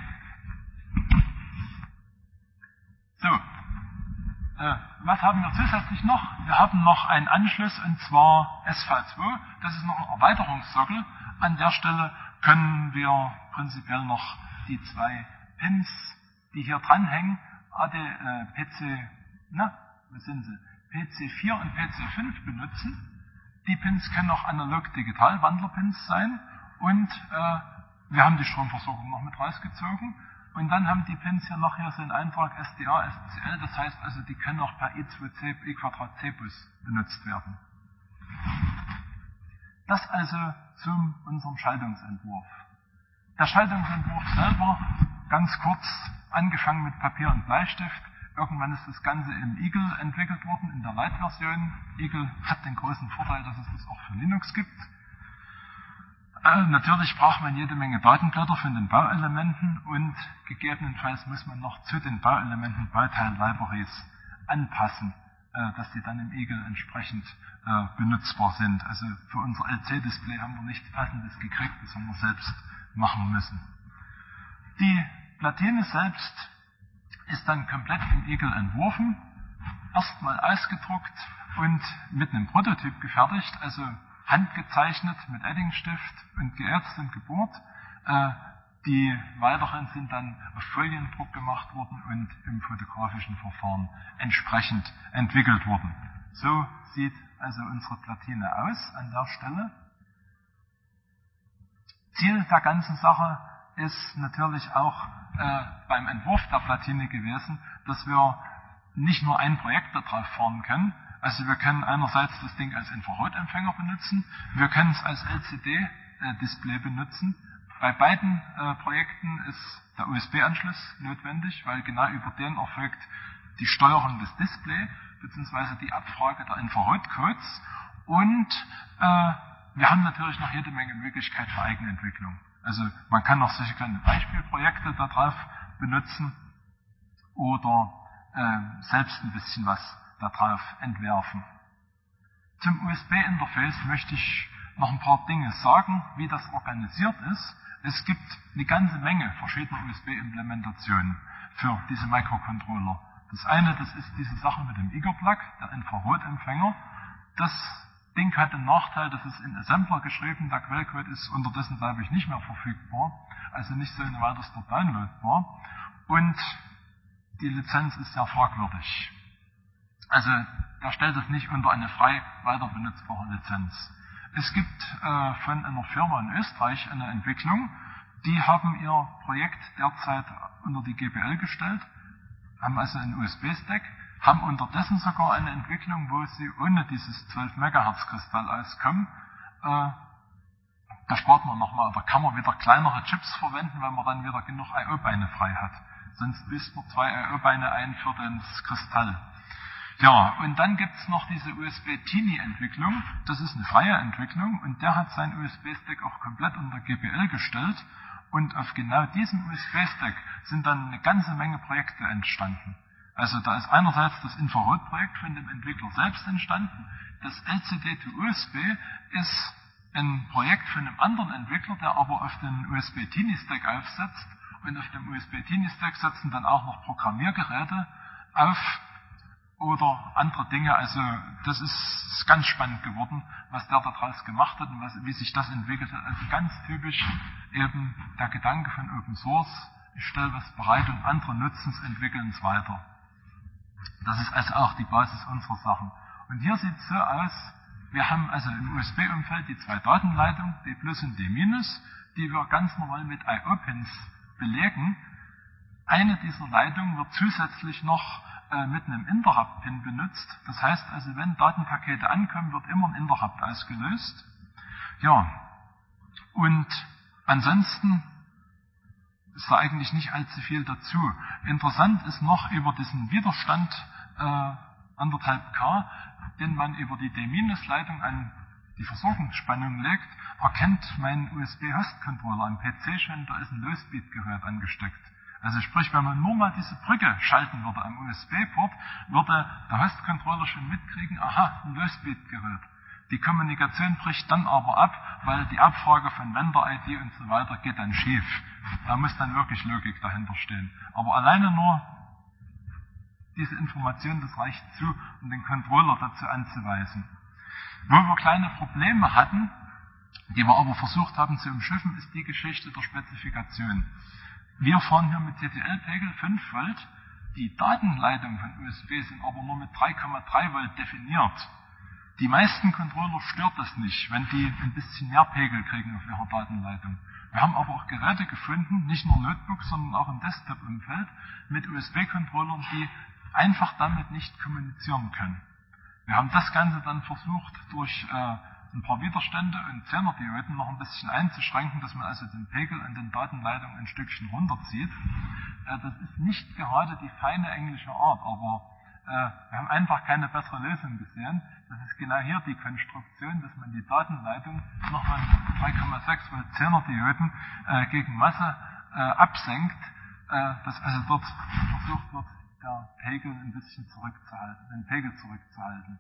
So. Äh, was haben wir zusätzlich noch? Wir haben noch einen Anschluss, und zwar S V zwei. Das ist noch ein Erweiterungssockel. An der Stelle können wir prinzipiell noch die zwei Pins, die hier dranhängen, A D, äh, P C, na, wo sind sie? P C vier und P C fünf benutzen. Die Pins können auch Analog-Digital-Wandler-Pins sein. Und äh, wir haben die Stromversorgung noch mit rausgezogen. Und dann haben die Pins hier noch hier so einen Eintrag S D A, S C L. Das heißt also, die können auch per I zwei C, I Quadrat C Bus benutzt werden. Das also zu unserem Schaltungsentwurf. Der Schaltungsentwurf selber, ganz kurz, angefangen mit Papier und Bleistift. Irgendwann ist das Ganze in Eagle entwickelt worden, in der Light-Version. Eagle hat den großen Vorteil, dass es das auch für Linux gibt. Äh, natürlich braucht man jede Menge Datenblätter von den Bauelementen und gegebenenfalls muss man noch zu den Bauelementen Bauteil-Libraries anpassen, äh, dass die dann im Eagle entsprechend äh, benutzbar sind. Also für unser L C-Display haben wir nichts Passendes gekriegt, das haben wir selbst machen müssen. Die Platine selbst ist dann komplett im Eagle entworfen, erstmal ausgedruckt und mit einem Prototyp gefertigt, also handgezeichnet mit Eddingstift und geätzt und gebohrt. Äh, die weiteren sind dann auf Foliendruck gemacht worden und im fotografischen Verfahren entsprechend entwickelt worden. So sieht also unsere Platine aus an der Stelle. Ziel der ganzen Sache ist natürlich auch äh, beim Entwurf der Platine gewesen, dass wir nicht nur ein Projekt darauf fahren können. Also wir können einerseits das Ding als Infrarotempfänger benutzen, wir können es als L C D-Display benutzen. Bei beiden äh, Projekten ist der U S B-Anschluss notwendig, weil genau über den erfolgt die Steuerung des Displays bzw. die Abfrage der Infrarotcodes. Und äh, wir haben natürlich noch jede Menge Möglichkeit für Eigenentwicklung. Also man kann auch solche kleine Beispielprojekte darauf benutzen oder äh, selbst ein bisschen was darauf entwerfen. Zum U S B-Interface möchte ich noch ein paar Dinge sagen, wie das organisiert ist. Es gibt eine ganze Menge verschiedener U S B-Implementationen für diese Microcontroller. Das eine, das ist diese Sache mit dem I G A-Plug, der Infrarotempfänger. Das Ding hat den Nachteil, das ist in Assembler geschrieben, der Quellcode ist unterdessen, glaube ich, nicht mehr verfügbar, also nicht so weiter downloadbar. Und die Lizenz ist sehr fragwürdig. Also, der stellt es nicht unter eine frei weiter benutzbare Lizenz. Es gibt äh, von einer Firma in Österreich eine Entwicklung, die haben ihr Projekt derzeit unter die G B L gestellt, haben also einen U S B-Stack, haben unterdessen sogar eine Entwicklung, wo sie ohne dieses zwölf Megahertz Kristall auskommen. Äh, da spart man nochmal, da kann man wieder kleinere Chips verwenden, weil man dann wieder genug I O-Beine frei hat. Sonst büßt man zwei I O-Beine ein für das Kristall. Ja, und dann gibt's noch diese U S B-Tini-Entwicklung. Das ist eine freie Entwicklung und der hat seinen U S B-Stack auch komplett unter G B L gestellt. Und auf genau diesem U S B-Stack sind dann eine ganze Menge Projekte entstanden. Also da ist einerseits das Infrarot-Projekt von dem Entwickler selbst entstanden. Das L C D to U S B ist ein Projekt von einem anderen Entwickler, der aber auf den U S B-Tini-Stack aufsetzt. Und auf dem U S B-Tini-Stack setzen dann auch noch Programmiergeräte auf oder andere Dinge. Also das ist ganz spannend geworden, was der daraus gemacht hat und was, wie sich das entwickelt hat. Also ganz typisch eben der Gedanke von Open Source. Ich stelle was bereit und andere nutzen es, entwickeln es weiter. Das ist also auch die Basis unserer Sachen. Und hier sieht es so aus, wir haben also im U S B-Umfeld die zwei Datenleitungen, D plus und D minus, die wir ganz normal mit I O-Pins belegen. Eine dieser Leitungen wird zusätzlich noch äh, mit einem Interrupt-Pin benutzt. Das heißt also, wenn Datenpakete ankommen, wird immer ein Interrupt ausgelöst. Ja, und ansonsten ist da eigentlich nicht allzu viel dazu. Interessant ist noch über diesen Widerstand äh, anderthalb K, den man über die D-Leitung an die Versorgungsspannung legt, erkennt mein U S B-Host-Controller am P C schon, da ist ein Low-Speed-Gerät angesteckt. Also sprich, wenn man nur mal diese Brücke schalten würde am U S B-Port, würde der Host-Controller schon mitkriegen, aha, ein Low-Speed-Gerät. Die Kommunikation bricht dann aber ab, weil die Abfrage von Vendor-I D und so weiter geht dann schief. Da muss dann wirklich Logik dahinter stehen. Aber alleine nur diese Information, das reicht zu, um den Controller dazu anzuweisen. Wo wir kleine Probleme hatten, die wir aber versucht haben zu umschiffen, ist die Geschichte der Spezifikation. Wir fahren hier mit T T L-Pegel fünf Volt. Die Datenleitungen von U S B sind aber nur mit drei Komma drei Volt definiert. Die meisten Controller stört das nicht, wenn die ein bisschen mehr Pegel kriegen auf ihrer Datenleitung. Wir haben aber auch Geräte gefunden, nicht nur Notebooks, sondern auch im Desktop-Umfeld, mit U S B-Controllern, die einfach damit nicht kommunizieren können. Wir haben das Ganze dann versucht, durch äh, ein paar Widerstände und Zehnerdioden noch ein bisschen einzuschränken, dass man also den Pegel an den Datenleitungen ein Stückchen runterzieht. Äh, das ist nicht gerade die feine englische Art, aber äh, wir haben einfach keine bessere Lösung gesehen. Das ist genau hier die Konstruktion, dass man die Datenleitung nochmal mit drei Komma sechs Volt Zehnerdioden äh, gegen Masse äh, absenkt, äh, dass also dort versucht wird, der Pegel ein bisschen zurückzuhalten, den Pegel zurückzuhalten.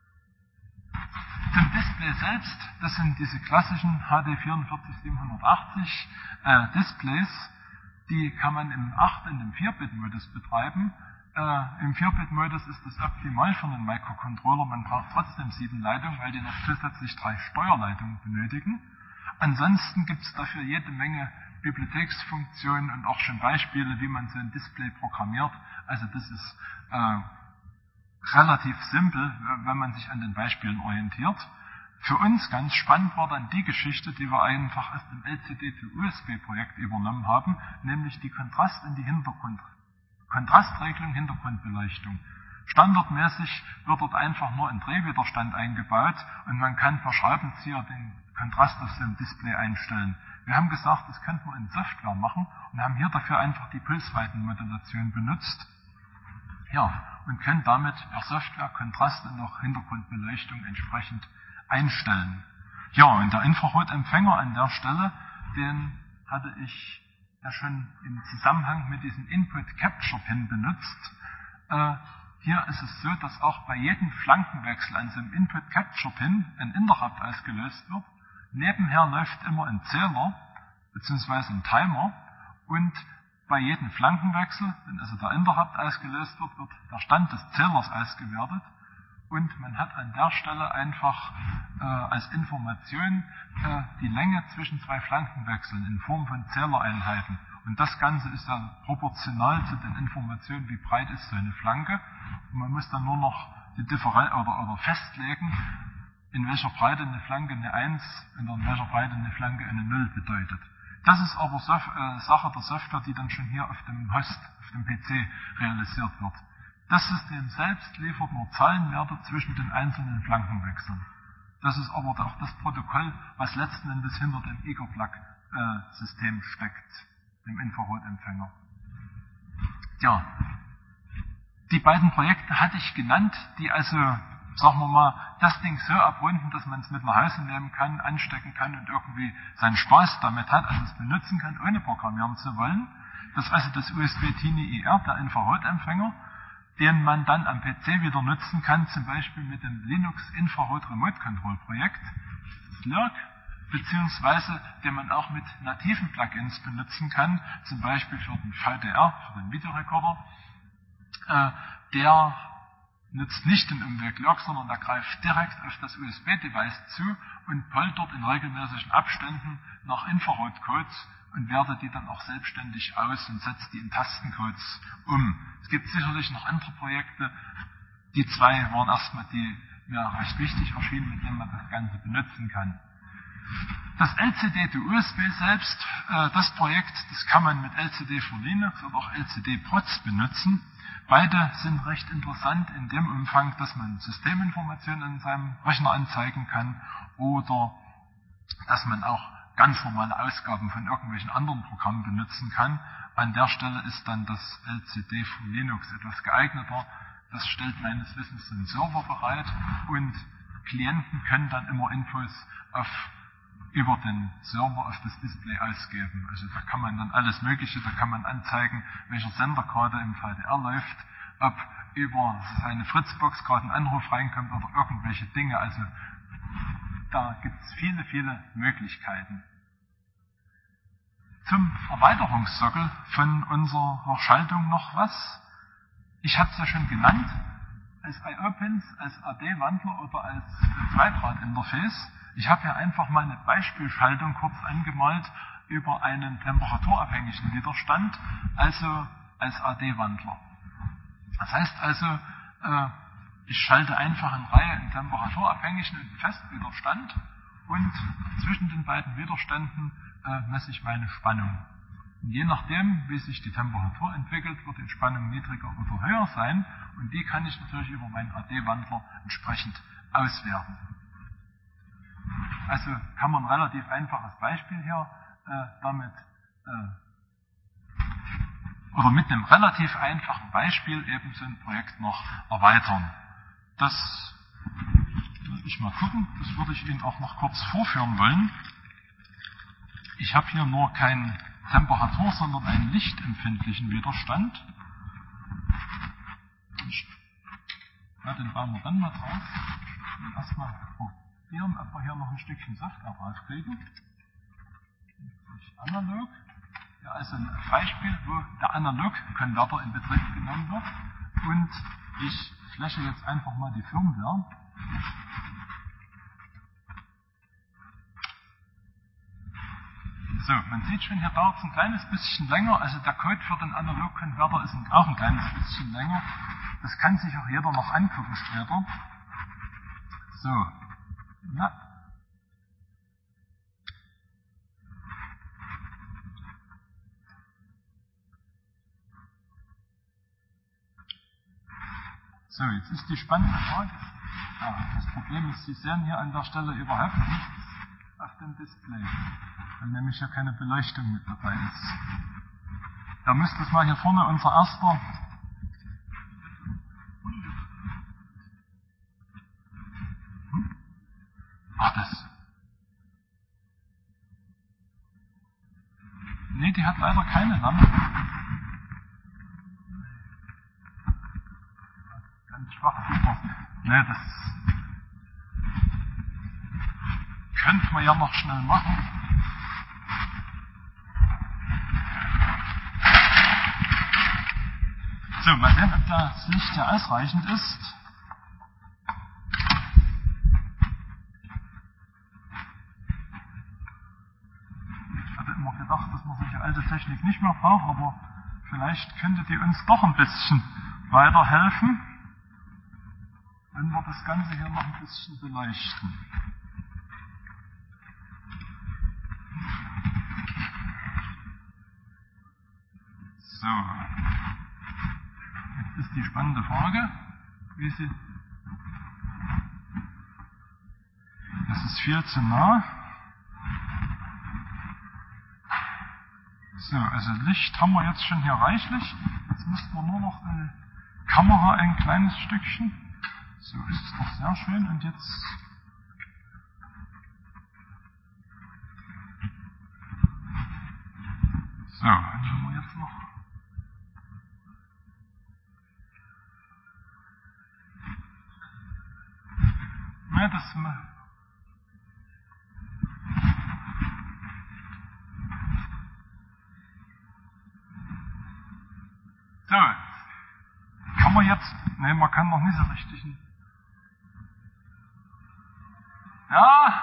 Zum Display selbst, das sind diese klassischen H D vierundvierzig siebenhundertachtzig äh, Displays, die kann man im acht- und im vier Bit Modus betreiben. Äh, Im vier Bit Modus ist das optimal für einen Microcontroller, man braucht trotzdem sieben Leitungen, weil die noch zusätzlich drei Steuerleitungen benötigen. Ansonsten gibt es dafür jede Menge Bibliotheksfunktionen und auch schon Beispiele, wie man so ein Display programmiert. Also das ist äh, relativ simpel, wenn man sich an den Beispielen orientiert. Für uns ganz spannend war dann die Geschichte, die wir einfach aus dem L C D to U S B-Projekt übernommen haben, nämlich die Kontrast- und die Hintergrund, Kontrastregelung, Hintergrundbeleuchtung. Standardmäßig wird dort einfach nur ein Drehwiderstand eingebaut und man kann per Schraubenzieher den Kontrast auf so einem Display einstellen. Wir haben gesagt, das könnte man in Software machen und haben hier dafür einfach die Pulsweitenmodulation benutzt. Ja, und können damit per Software Kontrast und auch Hintergrundbeleuchtung entsprechend einstellen. Ja, und der Infrarotempfänger an der Stelle, den hatte ich ja schon im Zusammenhang mit diesem Input-Capture-Pin benutzt. Äh, Hier ist es so, dass auch bei jedem Flankenwechsel an so einem Input-Capture-Pin ein Interrupt ausgelöst wird. Nebenher läuft immer ein Zähler bzw. ein Timer und bei jedem Flankenwechsel, wenn also der Interrupt ausgelöst wird, wird der Stand des Zählers ausgewertet und man hat an der Stelle einfach äh, als Information äh, die Länge zwischen zwei Flankenwechseln in Form von Zählereinheiten. Und das Ganze ist dann proportional zu den Informationen, wie breit ist so eine Flanke. Und man muss dann nur noch die Differenz oder, oder festlegen, in welcher Breite eine Flanke eine eins und in welcher Breite eine Flanke eine null bedeutet. Das ist aber so, äh, Sache der Software, die dann schon hier auf dem Host, auf dem P C realisiert wird. Das System selbst liefert nur Zahlenwerte zwischen den einzelnen Flankenwechseln. Das ist aber auch das Protokoll, was letzten Endes hinter dem Eager-Plug-System steckt, dem Infrarotempfänger. Ja, die beiden Projekte hatte ich genannt, die also, sagen wir mal, das Ding so abrunden, dass man es mit nach Hause nehmen kann, anstecken kann und irgendwie seinen Spaß damit hat, also es benutzen kann, ohne programmieren zu wollen. Das ist also das U S B Tiny I R, der Infrarotempfänger, den man dann am P C wieder nutzen kann, zum Beispiel mit dem Linux Infrarot Remote Control Projekt, das L I R C, beziehungsweise den man auch mit nativen Plugins benutzen kann, zum Beispiel für den V D R, für den Videorekorder. Äh, der nutzt nicht den Umweg L I R C, sondern der greift direkt auf das U S B-Device zu und poltert in regelmäßigen Abständen nach Infrarotcodes und wertet die dann auch selbstständig aus und setzt die in Tastencodes um. Es gibt sicherlich noch andere Projekte. Die zwei waren erstmal die mir recht wichtig erschienen, mit denen man das Ganze benutzen kann. Das L C D to U S B selbst, äh, das Projekt, das kann man mit L C D für Linux oder auch L C D-Prots benutzen. Beide sind recht interessant in dem Umfang, dass man Systeminformationen in seinem Rechner anzeigen kann oder dass man auch ganz normale Ausgaben von irgendwelchen anderen Programmen benutzen kann. An der Stelle ist dann das L C D für Linux etwas geeigneter. Das stellt meines Wissens einen Server bereit und Klienten können dann immer Infos auf, über den Server auf das Display ausgeben. Also da kann man dann alles Mögliche, da kann man anzeigen, welcher Sender gerade im V D R läuft, ob über seine Fritzbox gerade ein Anruf reinkommt oder irgendwelche Dinge. Also da gibt es viele, viele Möglichkeiten. Zum Erweiterungssockel von unserer Schaltung noch was. Ich habe es ja schon genannt, als I O-Pins, als A D-Wandler oder als Zweidraht-Interface. Ich habe hier einfach mal eine Beispielschaltung kurz angemalt über einen temperaturabhängigen Widerstand, also als A D-Wandler. Das heißt also, äh, ich schalte einfach in Reihe einen temperaturabhängigen und einen Festwiderstand und zwischen den beiden Widerständen äh, messe ich meine Spannung. Und je nachdem, wie sich die Temperatur entwickelt, wird die Spannung niedriger oder höher sein und die kann ich natürlich über meinen A D-Wandler entsprechend auswerten. Also kann man ein relativ einfaches Beispiel hier äh, damit äh, oder mit einem relativ einfachen Beispiel eben so ein Projekt noch erweitern. Das will ich mal gucken, das würde ich Ihnen auch noch kurz vorführen wollen. Ich habe hier nur keinen Temperatur, sondern einen lichtempfindlichen Widerstand. Ja, den bauen wir dann mal drauf. Und erstmal probieren, ob wir hier noch ein Stückchen Software draufkriegen. Analog. Ja, also ein Beispiel, wo der Analog-Konverter in Betrieb genommen wird. Und ich fläche jetzt einfach mal die Firmware. So, man sieht schon, hier dauert es ein kleines bisschen länger. Also der Code für den Analog-Konverter ist auch ein kleines bisschen länger. Das kann sich auch jeder noch angucken später. So, na. So, jetzt ist die spannende Frage. Ja, das Problem ist, Sie sehen hier an der Stelle überhaupt nichts auf dem Display, weil nämlich ja keine Beleuchtung mit dabei ist. Da müsste es mal hier vorne unser erster hm? Ach, das. Nee, die hat leider keine Lampe. Ne, das könnte man ja noch schnell machen. So, mal sehen, ob das Licht hier ausreichend ist. Ich hatte immer gedacht, dass man solche alte Technik nicht mehr braucht, aber vielleicht könnte die uns doch ein bisschen weiterhelfen, wenn wir das Ganze hier noch ein bisschen beleuchten. So, jetzt ist die spannende Frage, wie sie... Das ist viel zu nah. So, also Licht haben wir jetzt schon hier reichlich. Jetzt müssten wir nur noch die Kamera ein kleines Stückchen. So, das ist doch sehr schön. Und jetzt... So, dann haben wir jetzt noch... Na, das... So, kann man jetzt... Ne, man kann noch nicht so richtig... Ja...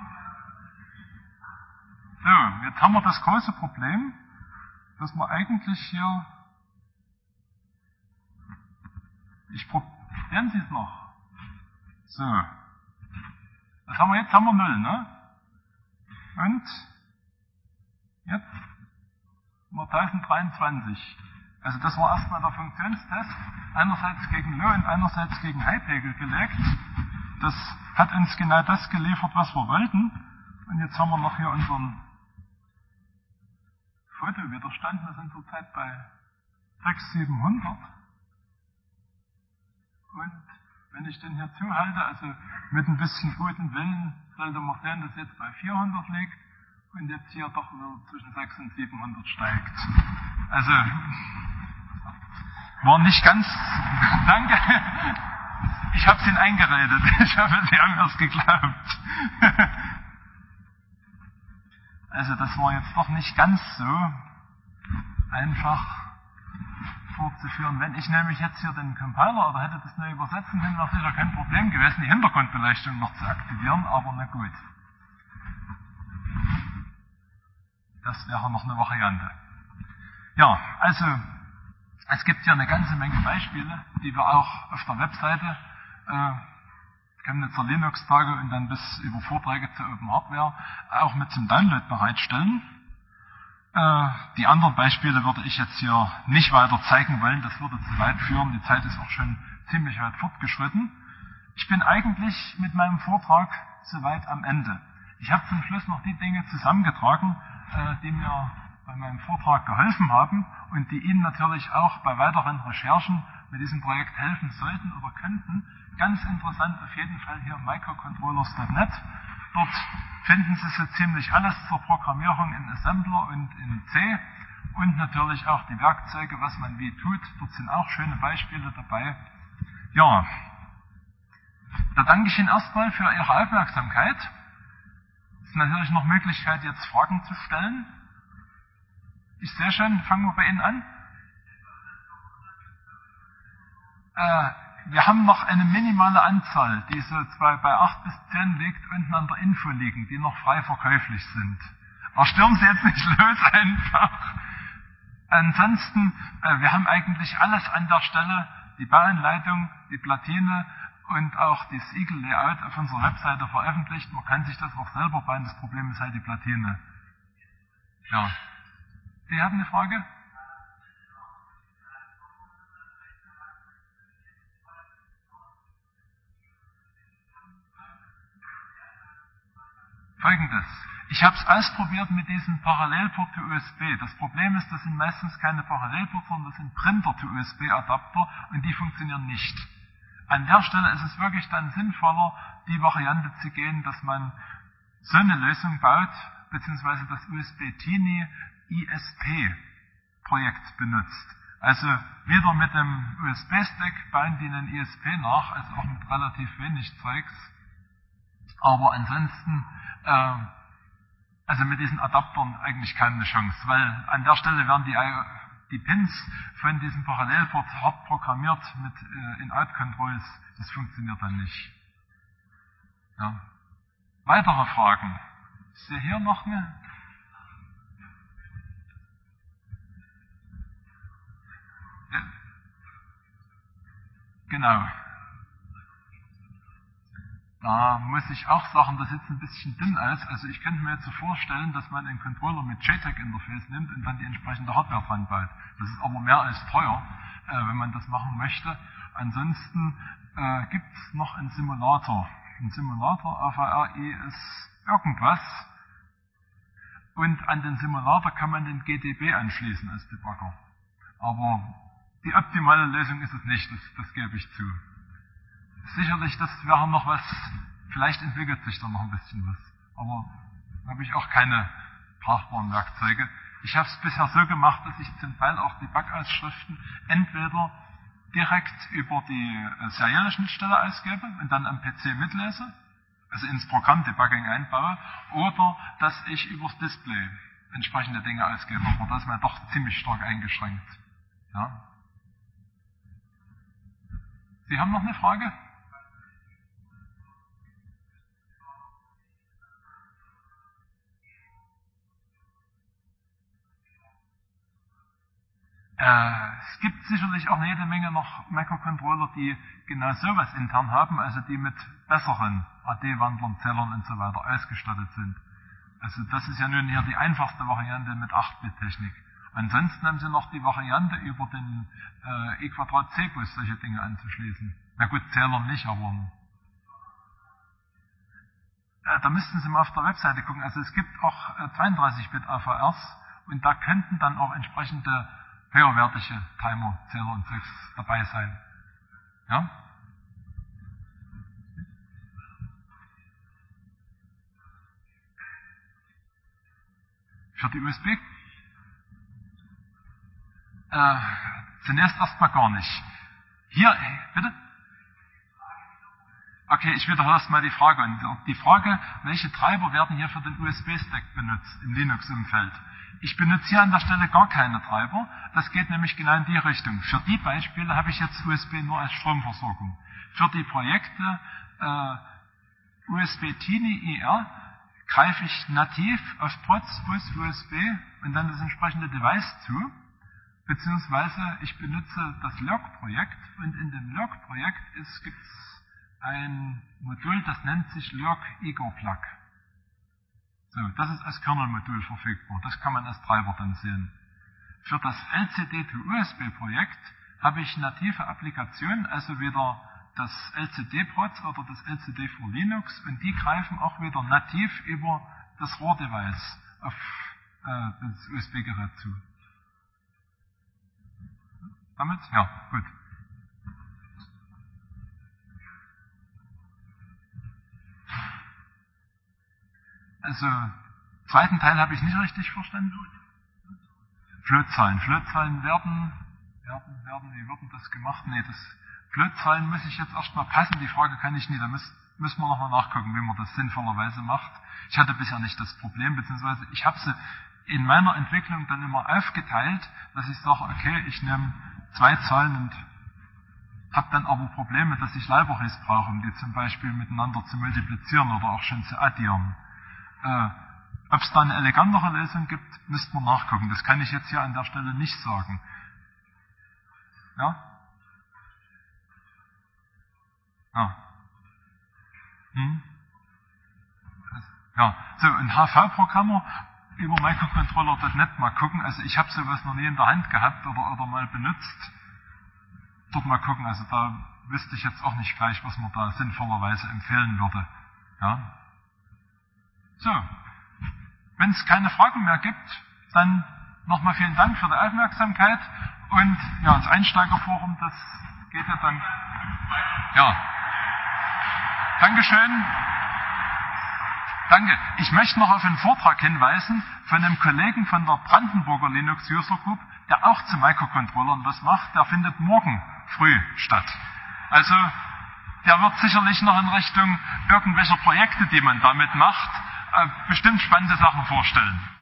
So, jetzt haben wir das große Problem, dass wir eigentlich hier... Ich probieren Sie es noch. So. Was haben wir jetzt? Haben wir null, ne? Und jetzt haben wir tausenddreiundzwanzig. Also das war erstmal der Funktionstest, einerseits gegen Low und einerseits gegen High-Pegel gelegt. Das hat uns genau das geliefert, was wir wollten. Und jetzt haben wir noch hier unseren Fotowiderstand. Wir sind zurzeit bei sechshundert, siebenhundert. Und wenn ich den hier zuhalte, also mit ein bisschen guten Willen, sollte man sehen, dass jetzt bei vierhundert liegt und jetzt hier doch nur zwischen sechshundert und siebenhundert steigt. Also, war nicht ganz, danke, ich habe es Ihnen eingeredet, ich hoffe, Sie haben mir es geglaubt. Also das war jetzt doch nicht ganz so einfach fortzuführen. Wenn ich nämlich jetzt hier den Compiler oder hätte das nur übersetzen können, wäre sicher kein Problem gewesen, die Hintergrundbeleuchtung noch zu aktivieren, aber na gut. Das wäre noch eine Variante. Ja, also es gibt hier eine ganze Menge Beispiele, die wir auch auf der Webseite äh, Chemnitzer Linux-Tage und dann bis über Vorträge zur Open Hardware auch mit zum Download bereitstellen. Äh, die anderen Beispiele würde ich jetzt hier nicht weiter zeigen wollen, das würde zu weit führen, die Zeit ist auch schon ziemlich weit fortgeschritten. Ich bin eigentlich mit meinem Vortrag soweit am Ende. Ich habe zum Schluss noch die Dinge zusammengetragen, äh, die mir bei meinem Vortrag geholfen haben und die Ihnen natürlich auch bei weiteren Recherchen mit diesem Projekt helfen sollten oder könnten. Ganz interessant auf jeden Fall hier microcontrollers punkt net. Dort finden Sie so ziemlich alles zur Programmierung in Assembler und in C und natürlich auch die Werkzeuge, was man wie tut. Dort sind auch schöne Beispiele dabei. Ja, da danke ich Ihnen erstmal für Ihre Aufmerksamkeit. Es ist natürlich noch Möglichkeit, jetzt Fragen zu stellen. Ich sehe schon, fangen wir bei Ihnen an. Äh, wir haben noch eine minimale Anzahl, die so zwei, bei acht bis zehn liegt, unten an der Info liegen, die noch frei verkäuflich sind. Aber stürmen Sie jetzt nicht los einfach. Ansonsten, äh, wir haben eigentlich alles an der Stelle, die Bauanleitung, die Platine und auch das Eagle-Layout auf unserer Webseite veröffentlicht. Man kann sich das auch selber bauen, das Problem ist halt die Platine. Ja. Sie haben eine Frage? Folgendes. Ich habe es ausprobiert mit diesem Parallelport to U S B. Das Problem ist, das sind meistens keine Parallelports, sondern das sind Printer to U S B-Adapter und die funktionieren nicht. An der Stelle ist es wirklich dann sinnvoller, die Variante zu gehen, dass man so eine Lösung baut, beziehungsweise das U S B-Tiny I S P Projekt benutzt. Also wieder mit dem U S B-Stack bauen die einen I S P nach, also auch mit relativ wenig Zeugs. Aber ansonsten, äh, also mit diesen Adaptern eigentlich keine Chance, weil an der Stelle werden die, die Pins von diesem Parallelport hart programmiert mit äh, In-Out-Controls. Das funktioniert dann nicht. Ja. Weitere Fragen? Ich sehe hier noch eine. Ja. Genau. Da muss ich auch sagen, das sieht ein bisschen dünn aus. Also ich könnte mir jetzt so vorstellen, dass man einen Controller mit J TAG-Interface nimmt und dann die entsprechende Hardware dran baut. Das ist aber mehr als teuer, äh, wenn man das machen möchte. Ansonsten äh, gibt es noch einen Simulator. Ein Simulator, A V R I ist irgendwas. Und an den Simulator kann man den G D B anschließen als Debugger. Aber die optimale Lösung ist es nicht, das, das gebe ich zu. Sicherlich, das wäre noch was, vielleicht entwickelt sich da noch ein bisschen was. Aber da habe ich auch keine brauchbaren Werkzeuge. Ich habe es bisher so gemacht, dass ich zum Teil auch Debug-Ausschriften entweder direkt über die serielle Schnittstelle ausgebe und dann am P C mitlese, also ins Programm Debugging einbaue, oder dass ich übers Display entsprechende Dinge ausgebe. Aber da ist man doch ziemlich stark eingeschränkt. Ja. Sie haben noch eine Frage? Äh, es gibt sicherlich auch jede Menge noch Microcontroller, die genau sowas intern haben, also die mit besseren A D-Wandlern, Zählern und so weiter ausgestattet sind. Also das ist ja nun hier die einfachste Variante mit acht Bit Technik. Ansonsten haben sie noch die Variante über den äh, E Quadrat C-Bus solche Dinge anzuschließen. Na gut, Zähler nicht, aber äh, da müssten Sie mal auf der Webseite gucken. Also es gibt auch äh, zweiunddreißig Bit A V Rs und da könnten dann auch entsprechende höherwertige Timer, Zähler und Zeugs dabei sein. Ja? Für die U S B? Äh, zunächst erstmal gar nicht. Hier, bitte? Okay, ich wiederhole erstmal die Frage. Die Frage, welche Treiber werden hier für den U S B-Stack benutzt im Linux-Umfeld? Ich benutze hier an der Stelle gar keine Treiber. Das geht nämlich genau in die Richtung. Für die Beispiele habe ich jetzt U S B nur als Stromversorgung. Für die Projekte äh, U S B Tiny I R greife ich nativ auf Proz, Bus, U S B und dann das entsprechende Device zu. Beziehungsweise ich benutze das Lurk-Projekt und in dem Lurk-Projekt gibt es ein Modul, das nennt sich Lurk Ego Plug. So, das ist als Kernel-Modul verfügbar. Das kann man als Treiber dann sehen. Für das L C D to U S B-Projekt habe ich native Applikationen, also wieder das L C D-Proz oder das L C D für Linux, und die greifen auch wieder nativ über das Rohr-Device auf äh, das U S B-Gerät zu. Damit? Ja, gut. Also, zweiten Teil habe ich nicht richtig verstanden. Floatzahlen. Floatzahlen werden, werden, werden, wie wird denn das gemacht? Nee, das, Floatzahlen muss ich jetzt erstmal passen. Die Frage kann ich nie. Da müssen, müssen wir nochmal nachgucken, wie man das sinnvollerweise macht. Ich hatte bisher nicht das Problem, beziehungsweise ich habe sie in meiner Entwicklung dann immer aufgeteilt, dass ich sage, okay, ich nehme zwei Zahlen und habe dann aber Probleme, dass ich Libraries brauche, um die zum Beispiel miteinander zu multiplizieren oder auch schon zu addieren. Äh, Ob es da eine elegantere Lösung gibt, müsste man nachgucken. Das kann ich jetzt hier an der Stelle nicht sagen. Ja? Ja. Hm? Ja. So, ein H V-Programmer über Microcontroller Punkt net mal gucken. Also ich habe sowas noch nie in der Hand gehabt oder, oder mal benutzt. Dort mal gucken. Also da wüsste ich jetzt auch nicht gleich, was man da sinnvollerweise empfehlen würde. Ja. So. Wenn es keine Fragen mehr gibt, dann nochmal vielen Dank für die Aufmerksamkeit. Und ja, das Einsteigerforum, das geht ja dann. Ja. Dankeschön. Danke. Ich möchte noch auf einen Vortrag hinweisen von einem Kollegen von der Brandenburger Linux User Group, der auch zu Microcontrollern was macht. Der findet morgen früh statt. Also, der wird sicherlich noch in Richtung irgendwelcher Projekte, die man damit macht, bestimmt spannende Sachen vorstellen.